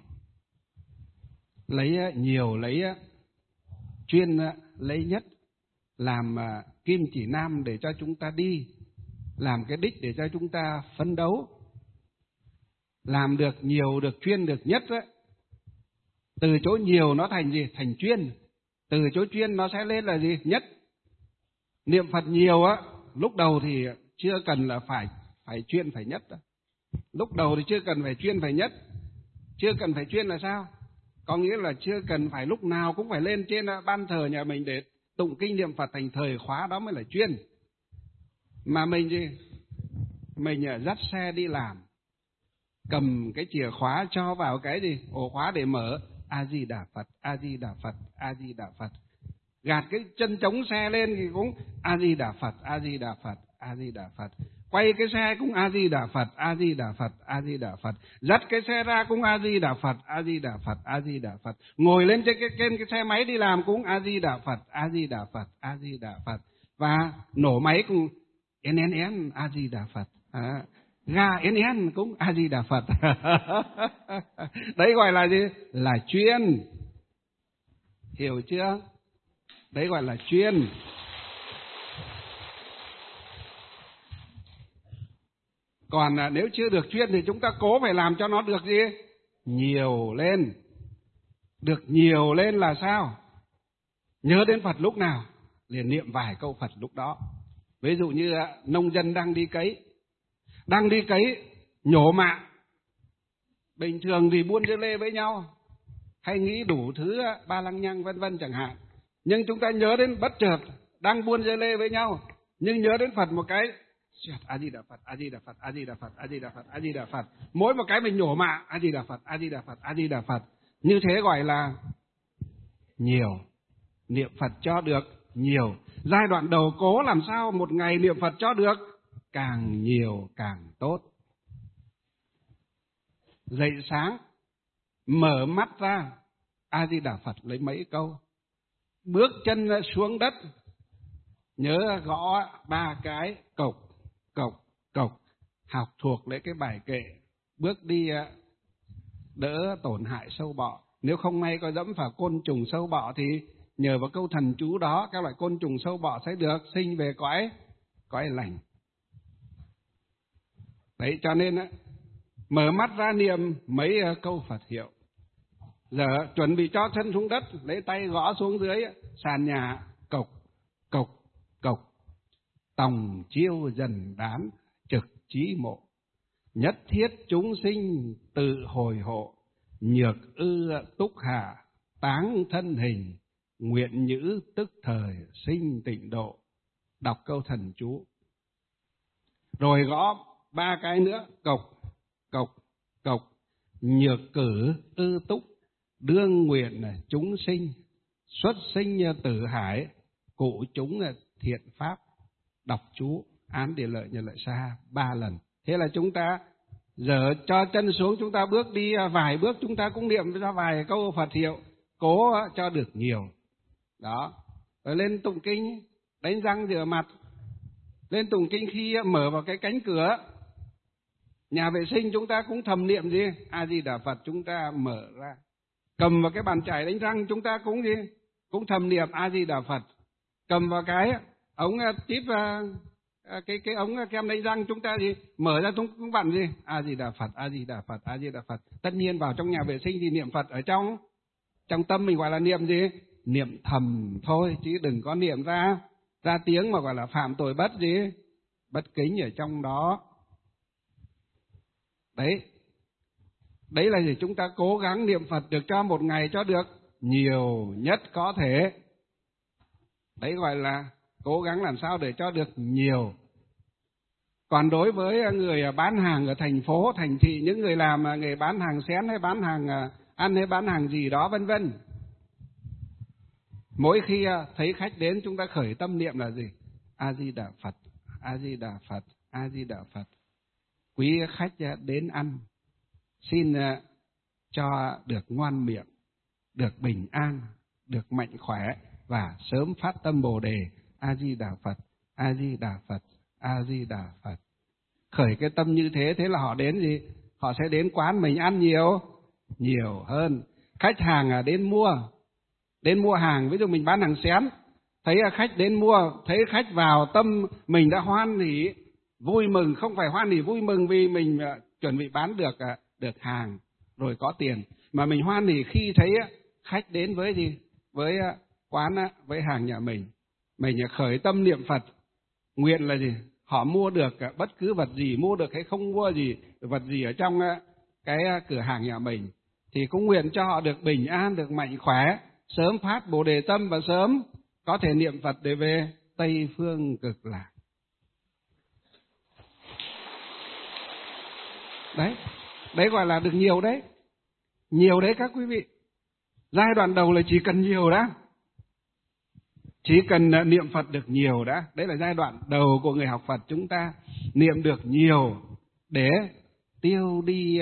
Lấy nhiều, lấy chuyên, lấy nhất làm kim chỉ nam để cho chúng ta đi, làm cái đích để cho chúng ta phấn đấu. Làm được nhiều, được chuyên, được nhất ấy. Từ chỗ nhiều nó thành gì? Thành chuyên. Từ chỗ chuyên nó sẽ lên là gì? Nhất. Niệm Phật nhiều á, lúc đầu thì chưa cần là phải phải chuyên phải nhất đó. Lúc đầu thì chưa cần phải chuyên phải nhất. Chưa cần phải chuyên là sao? Có nghĩa là chưa cần phải lúc nào cũng phải lên trên ban thờ nhà mình để tụng kinh niệm Phật thành thời khóa, đó mới là chuyên. Mà mình gì? Mình dắt xe đi làm, cầm cái chìa khóa cho vào cái gì? Ổ khóa để mở. A-di-đà Phật, A-di-đà Phật, A-di-đà Phật. Gạt cái chân chống xe lên thì cũng A-di-đà Phật, A-di-đà Phật, A-di-đà Phật. Quay cái xe cũng A-di-đà Phật, A-di-đà Phật, A-di-đà Phật. Dắt cái xe ra cũng A-di-đà Phật, A-di-đà Phật, A-di-đà Phật. Ngồi lên trên cái, trên cái xe máy đi làm cũng A-di-đà Phật, A-di-đà Phật, A-di-đà Phật. Và nổ máy cũng en en en, A-di-đà Phật. À, ga en en cũng A-di-đà Phật. Đấy gọi là gì? Là chuyên. Hiểu chưa? Đấy gọi là chuyên. Còn à, nếu chưa được chuyên thì chúng ta cố phải làm cho nó được gì? Nhiều lên. Được nhiều lên là sao? Nhớ đến Phật lúc nào liền niệm vài câu Phật lúc đó. Ví dụ như à, nông dân đang đi cấy, đang đi cấy nhổ mạ. Bình thường thì buôn dưa lê với nhau, hay nghĩ đủ thứ ba lăng nhăng vân vân chẳng hạn. Nhưng chúng ta nhớ đến bất chợt đang buôn dưa lê với nhau, nhưng nhớ đến Phật một cái, A Di Đà Phật, A Di Đà Phật, A Di Đà Phật, A Di Đà Phật, A Di Đà Phật. Mỗi một cái mình nhổ mạ A Di Đà Phật, A Di Đà Phật, A Di Đà Phật. Như thế gọi là nhiều. Niệm Phật cho được nhiều. Giai đoạn đầu cố làm sao một ngày niệm Phật cho được càng nhiều càng tốt. Dậy sáng, mở mắt ra, A Di Đà Phật lấy mấy câu. Bước chân xuống đất, nhớ gõ ba cái cộc, cộc, cộc. Học thuộc lấy cái bài kệ. Bước đi đỡ tổn hại sâu bọ. Nếu không may có dẫm phải côn trùng sâu bọ thì nhờ vào câu thần chú đó, các loại côn trùng sâu bọ sẽ được sinh về cõi cõi lành. Đấy, cho nên mở mắt ra niệm mấy câu Phật hiệu. Giờ chuẩn bị cho chân xuống đất, lấy tay gõ xuống dưới sàn nhà, cộc, cộc, cộc. Tòng chiêu dần đán, trực trí mộ. Nhất thiết chúng sinh tự hồi hộ. Nhược ư túc hạ, táng thân hình. Nguyện nhữ tức thời sinh tịnh độ. Đọc câu thần chú. Rồi gõ ba cái nữa, cộc, cộc, cộc. Nhược cử ư túc, đương nguyện chúng sinh. Xuất sinh tử hải, cụ chúng thiện pháp. Đọc chú án địa lợi nhân lợi xa ba lần. Thế là chúng ta giờ cho chân xuống, chúng ta bước đi vài bước, chúng ta cũng niệm ra vài câu Phật hiệu, cố cho được nhiều. Đó. Rồi lên tụng kinh, đánh răng rửa mặt. Lên tụng kinh khi mở vào cái cánh cửa nhà vệ sinh, chúng ta cũng thầm niệm gì? A Di Đà Phật, chúng ta mở ra. Cầm vào cái bàn chải đánh răng, chúng ta cũng gì? Cũng thầm niệm A Di Đà Phật. Cầm vào cái ống tiếp cái cái ống kem đánh răng, chúng ta gì? Mở ra chúng cũng vặn gì? A Di Đà Phật, A Di Đà Phật, A Di Đà Phật. Tất nhiên vào trong nhà vệ sinh thì niệm Phật ở trong trong tâm mình gọi là niệm gì? Niệm thầm thôi, chứ đừng có niệm ra ra tiếng mà gọi là phạm tội bất gì? Bất kính ở trong đó. Đấy. Đấy là gì? Chúng ta cố gắng niệm Phật được cho một ngày cho được nhiều nhất có thể. Đấy gọi là cố gắng làm sao để cho được nhiều. Còn đối với người bán hàng ở thành phố, thành thị, những người làm nghề bán hàng xén hay bán hàng ăn hay bán hàng gì đó vân vân, mỗi khi thấy khách đến chúng ta khởi tâm niệm là gì? A Di Đà Phật, A Di Đà Phật, A Di Đà Phật. Quý khách đến ăn, xin cho được ngoan miệng, được bình an, được mạnh khỏe và sớm phát tâm Bồ đề. A Di Đà Phật. A Di Đà Phật, A Di Đà Phật. Khởi cái tâm như thế, thế là họ đến gì? Họ sẽ đến quán mình ăn nhiều, nhiều hơn. Khách hàng à, đến mua, đến mua hàng, ví dụ mình bán hàng xén, thấy khách đến mua, thấy khách vào, tâm mình đã hoan hỉ, vui mừng, không phải hoan hỉ vui mừng vì mình uh, chuẩn bị bán được uh, được hàng rồi có tiền, mà mình hoan hỉ khi thấy uh, khách đến với gì? Với uh, quán, uh, với hàng nhà mình. Mình uh, khởi tâm niệm Phật, nguyện là gì? Họ mua được uh, bất cứ vật gì, mua được hay không mua gì, vật gì ở trong uh, cái uh, cửa hàng nhà mình, thì cũng nguyện cho họ được bình an, được mạnh khỏe, sớm phát Bồ Đề tâm và sớm có thể niệm Phật để về Tây Phương Cực Lạc. Đấy, đấy gọi là được nhiều đấy. Nhiều đấy các quý vị. Giai đoạn đầu là chỉ cần nhiều đã. Chỉ cần niệm Phật được nhiều đã. Đấy là giai đoạn đầu của người học Phật chúng ta. Niệm được nhiều để tiêu đi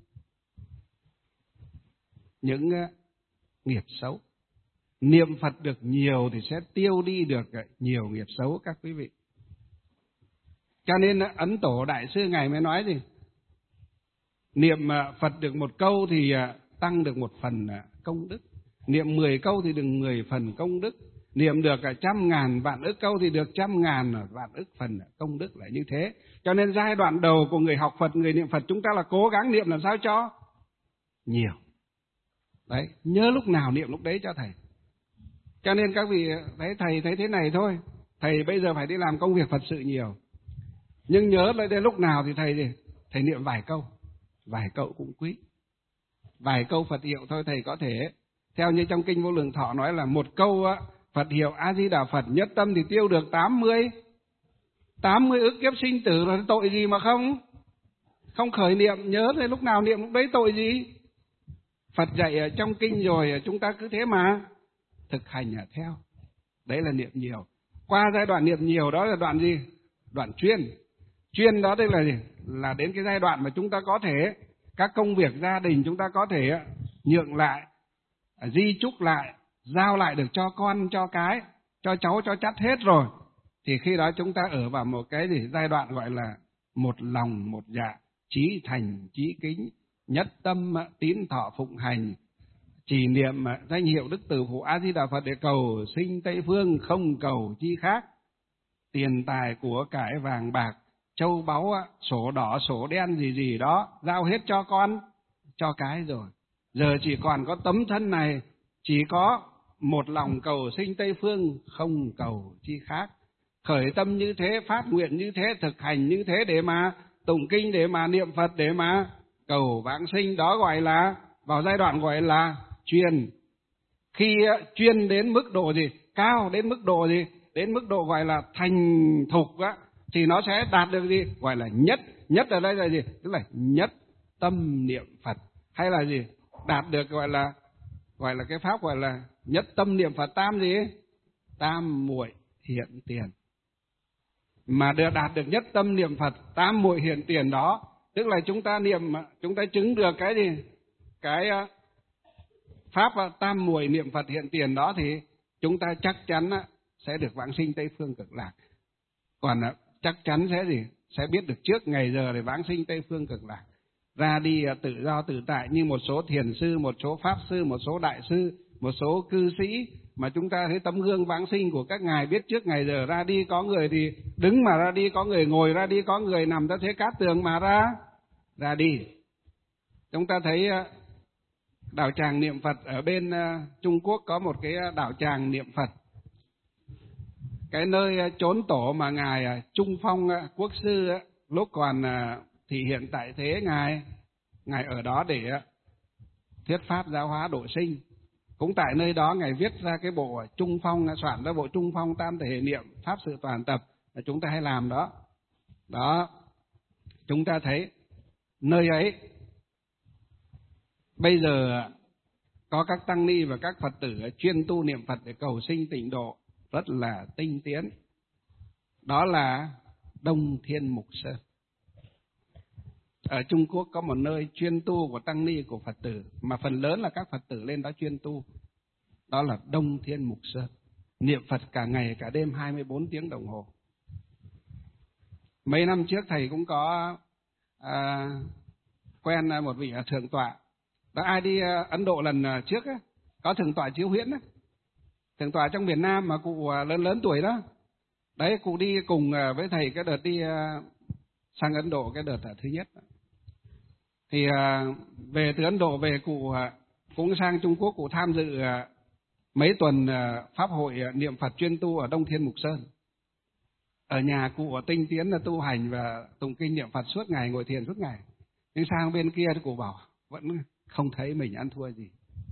những nghiệp xấu. Niệm Phật được nhiều thì sẽ tiêu đi được nhiều nghiệp xấu các quý vị. Cho nên Ấn Tổ Đại Sư Ngài mới nói gì? Niệm Phật được một câu thì tăng được một phần công đức. Niệm mười câu thì được mười phần công đức. Niệm được trăm ngàn vạn ức câu thì được trăm ngàn vạn ức phần công đức, là như thế. Cho nên giai đoạn đầu của người học Phật, người niệm Phật chúng ta là cố gắng niệm làm sao cho nhiều. Đấy, nhớ lúc nào niệm lúc đấy cho thầy. Cho nên các vị thấy thầy thấy thế này thôi, thầy bây giờ phải đi làm công việc Phật sự nhiều, nhưng nhớ lại đến lúc nào thì thầy gì? Thầy niệm vài câu, vài câu cũng quý. Vài câu Phật hiệu thôi thầy có thể, theo như trong Kinh Vô Lượng Thọ nói là một câu Phật hiệu A Di Đà Phật nhất tâm thì tiêu được tám mươi tám mươi ức kiếp sinh tử, rồi tội gì mà không không khởi niệm. Nhớ thì lúc nào niệm lúc đấy, tội gì? Phật dạy ở trong kinh rồi, chúng ta cứ thế mà thực hành ở theo. Đấy là niệm nhiều. Qua giai đoạn niệm nhiều đó là đoạn gì? Đoạn chuyên. Chuyên đó đây là gì? Là đến cái giai đoạn mà chúng ta có thể, các công việc gia đình chúng ta có thể nhượng lại, di chúc lại, giao lại được cho con, cho cái, cho cháu, cho chắt hết rồi. Thì khi đó chúng ta ở vào một cái gì? Giai đoạn gọi là một lòng một dạ, chí thành chí kính, nhất tâm tín thọ phụng hành, chỉ niệm danh hiệu Đức Từ Phụ A Di Đà Phật để cầu sinh Tây Phương, không cầu chi khác. Tiền tài của cải vàng bạc, châu báu, sổ đỏ sổ đen gì gì đó giao hết cho con, cho cái rồi. Giờ chỉ còn có tấm thân này, chỉ có một lòng cầu sinh Tây Phương, không cầu chi khác. Khởi tâm như thế, phát nguyện như thế, thực hành như thế để mà tụng kinh, để mà niệm Phật, để mà cầu vãng sinh. Đó gọi là vào giai đoạn gọi là chuyên. Khi chuyên đến mức độ gì? Cao, đến mức độ gì? Đến mức độ gọi là thành thục á, thì nó sẽ đạt được gì? Gọi là nhất. Nhất ở đây là gì? Tức là nhất tâm niệm Phật. Hay là gì? Đạt được gọi là gọi là cái pháp gọi là nhất tâm niệm Phật tam gì? Tam muội hiện tiền. Mà được đạt được nhất tâm niệm Phật tam muội hiện tiền đó, tức là chúng ta niệm, chúng ta chứng được cái gì? Cái pháp tam muội niệm Phật hiện tiền đó thì chúng ta chắc chắn sẽ được vãng sinh Tây Phương Cực Lạc. Còn chắc chắn sẽ gì? Sẽ biết được trước ngày giờ để vãng sinh Tây Phương Cực Lạc, ra đi tự do tự tại như một số thiền sư, một số pháp sư, một số đại sư, một số cư sĩ mà chúng ta thấy tấm gương vãng sinh của các ngài, biết trước ngày giờ ra đi. Có người thì đứng mà ra đi, có người ngồi ra đi, có người nằm ra thế cát tường mà ra ra đi. Chúng ta thấy đạo tràng niệm Phật ở bên Trung Quốc có một cái đạo tràng niệm Phật, cái nơi chốn tổ mà ngài Trung Phong Quốc sư lúc còn thị hiện tại thế, ngài ngài ở đó để thuyết pháp giáo hóa độ sinh. Cũng tại nơi đó ngài viết ra cái bộ Trung Phong, soạn ra bộ Trung Phong Tam Thể Niệm Pháp Sự Toàn Tập là chúng ta hay làm đó. Đó, chúng ta thấy nơi ấy bây giờ có các tăng ni và các Phật tử chuyên tu niệm Phật để cầu sinh tịnh độ rất là tinh tiến. Đó là Đông Thiên Mục Sơn. Ở Trung Quốc có một nơi chuyên tu của tăng ni, của Phật tử, mà phần lớn là các Phật tử lên đó chuyên tu. Đó là Đông Thiên Mục Sơn. Niệm Phật cả ngày cả đêm hai mươi bốn tiếng đồng hồ. Mấy năm trước thầy cũng có à, quen một vị thượng tọa. Đó, ai đi Ấn Độ lần trước á, có thượng tọa Chiếu Huyễn á, thượng tọa trong miền Nam mà cụ lớn lớn tuổi đó. Đấy, cụ đi cùng với thầy cái đợt đi sang Ấn Độ, cái đợt thứ nhất. Thì về từ Ấn Độ về, cụ cũng sang Trung Quốc, cụ tham dự mấy tuần pháp hội niệm Phật chuyên tu ở Đông Thiên Mục Sơn. Ở nhà cụ tinh tiến là tu hành và tụng kinh niệm Phật suốt ngày, ngồi thiền suốt ngày. Nhưng sang bên kia thì cụ bảo vẫn không thấy mình ăn thua gì.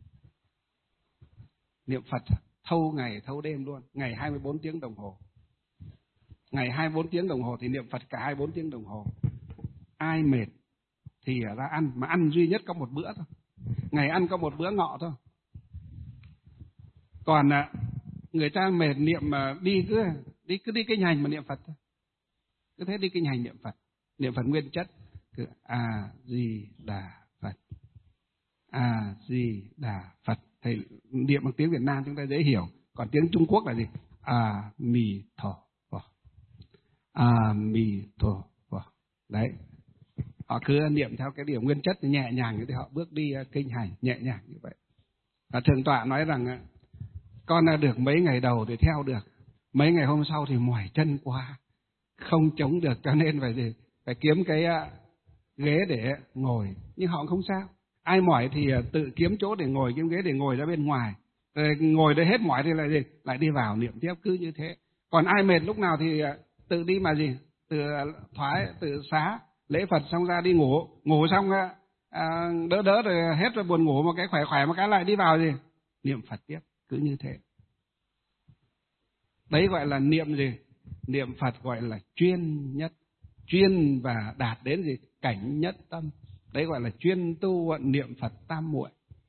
Niệm Phật thâu ngày thâu đêm luôn, ngày hai mươi bốn tiếng đồng hồ. Ngày hai mươi bốn tiếng đồng hồ thì niệm Phật cả hai mươi bốn tiếng đồng hồ. Ai mệt thì ra ăn, mà ăn duy nhất có một bữa thôi. Ngày ăn có một bữa ngọ thôi. Còn người ta mệt niệm mà đi cứ đi cứ đi kinh hành mà niệm Phật thôi. Cứ thế đi kinh hành niệm Phật, niệm Phật nguyên chất. Cứ A Di Đà Phật, A Di Đà Phật. Thầy niệm bằng tiếng Việt Nam chúng ta dễ hiểu. Còn tiếng Trung Quốc là gì? A Mi Tho Phật, A Mi Tho Phật. Đấy, họ cứ niệm theo cái điều nguyên chất nhẹ nhàng như thế, họ bước đi kinh hành nhẹ nhàng như vậy. Và thượng tọa nói rằng con được mấy ngày đầu thì theo được, mấy ngày hôm sau thì mỏi chân quá, không chống được, cho nên phải gì, phải kiếm cái ghế để ngồi. Nhưng họ không sao, ai mỏi thì tự kiếm chỗ để ngồi, kiếm ghế để ngồi ra bên ngoài, rồi ngồi đây hết mỏi thì lại gì, lại đi vào niệm tiếp, cứ như thế. Còn ai mệt lúc nào thì tự đi mà gì, tự thoái, tự xá lễ Phật xong ra đi ngủ, ngủ xong à, đỡ đỡ rồi hết rồi buồn ngủ một cái khỏe khỏe một cái lại đi vào gì niệm Phật tiếp, cứ như thế. Đấy gọi là niệm gì? Niệm Phật gọi là chuyên nhất, chuyên và đạt đến gì? Cảnh nhất tâm. Đấy gọi là chuyên tu niệm Phật tam muội.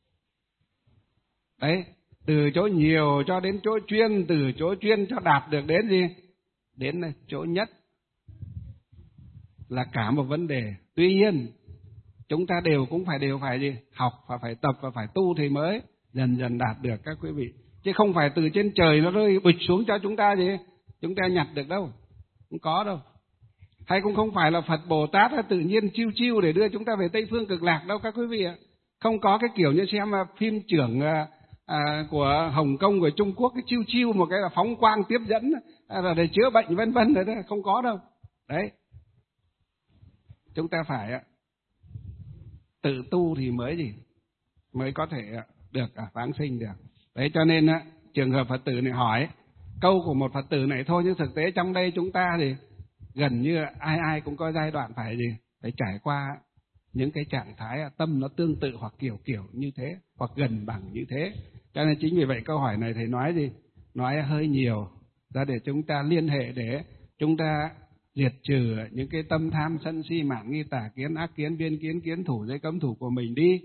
Đấy, từ chỗ nhiều cho đến chỗ chuyên, từ chỗ chuyên cho đạt được đến gì? Đến chỗ nhất. Là cả một vấn đề. Tuy nhiên chúng ta đều cũng phải đều phải gì? Học và phải tập và phải tu thì mới dần dần đạt được các quý vị. Chứ không phải từ trên trời nó rơi bịch xuống cho chúng ta gì, chúng ta nhặt được đâu, không có đâu. Hay cũng không phải là Phật Bồ Tát tự nhiên chiêu chiêu để đưa chúng ta về Tây Phương Cực Lạc đâu các quý vị ạ. Không có cái kiểu như xem phim trưởng à, của Hồng Kông, của Trung Quốc, cái chiêu chiêu một cái là phóng quang tiếp dẫn à, rồi để chữa bệnh vân vân, đấy không có đâu. Đấy, chúng ta phải tự tu thì mới gì, mới có thể được vãng sinh được. Đấy, cho nên trường hợp Phật tử này hỏi câu của một Phật tử này thôi, nhưng thực tế trong đây chúng ta thì gần như ai ai cũng có giai đoạn phải gì, phải trải qua những cái trạng thái tâm nó tương tự hoặc kiểu kiểu như thế, hoặc gần bằng như thế. Cho nên chính vì vậy câu hỏi này thầy nói gì, nói hơi nhiều ra để chúng ta liên hệ, để chúng ta diệt trừ những cái tâm tham sân si mạn nghi tà kiến ác kiến biên kiến kiến thủ giới cấm thủ của mình đi,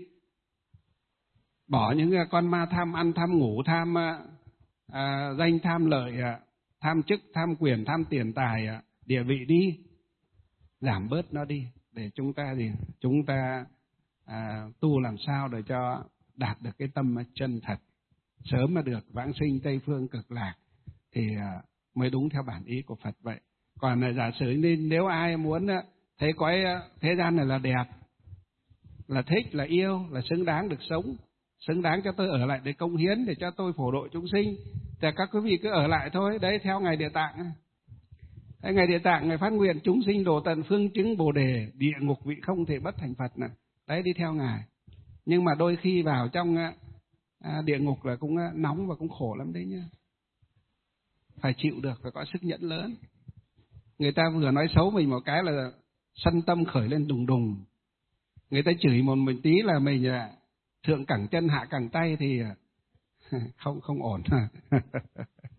bỏ những con ma tham ăn tham ngủ, tham à, danh tham lợi, tham chức tham quyền tham tiền tài địa vị đi, giảm bớt nó đi để chúng ta gì chúng ta à, tu làm sao để cho đạt được cái tâm chân thật, sớm mà được vãng sinh Tây Phương Cực Lạc thì à, mới đúng theo bản ý của Phật vậy. Còn là giả sử nên nếu ai muốn thấy cõi thế gian này là đẹp, là thích, là yêu, là xứng đáng được sống, xứng đáng cho tôi ở lại để công hiến, để cho tôi phổ độ chúng sinh, thì các quý vị cứ ở lại thôi. Đấy, theo Ngài Địa Tạng. Đấy, Ngài Địa Tạng Ngài phát nguyện chúng sinh độ tận phương chứng Bồ đề, địa ngục vị không thể bất thành Phật này. Đấy, đi theo Ngài. Nhưng mà đôi khi vào trong à, địa ngục là cũng nóng và cũng khổ lắm đấy nhá. Phải chịu được, phải có sức nhẫn lớn. Người ta vừa nói xấu mình một cái là sân tâm khởi lên đùng đùng. Người ta chửi một mình tí là mình thượng cẳng chân hạ cẳng tay thì không không ổn.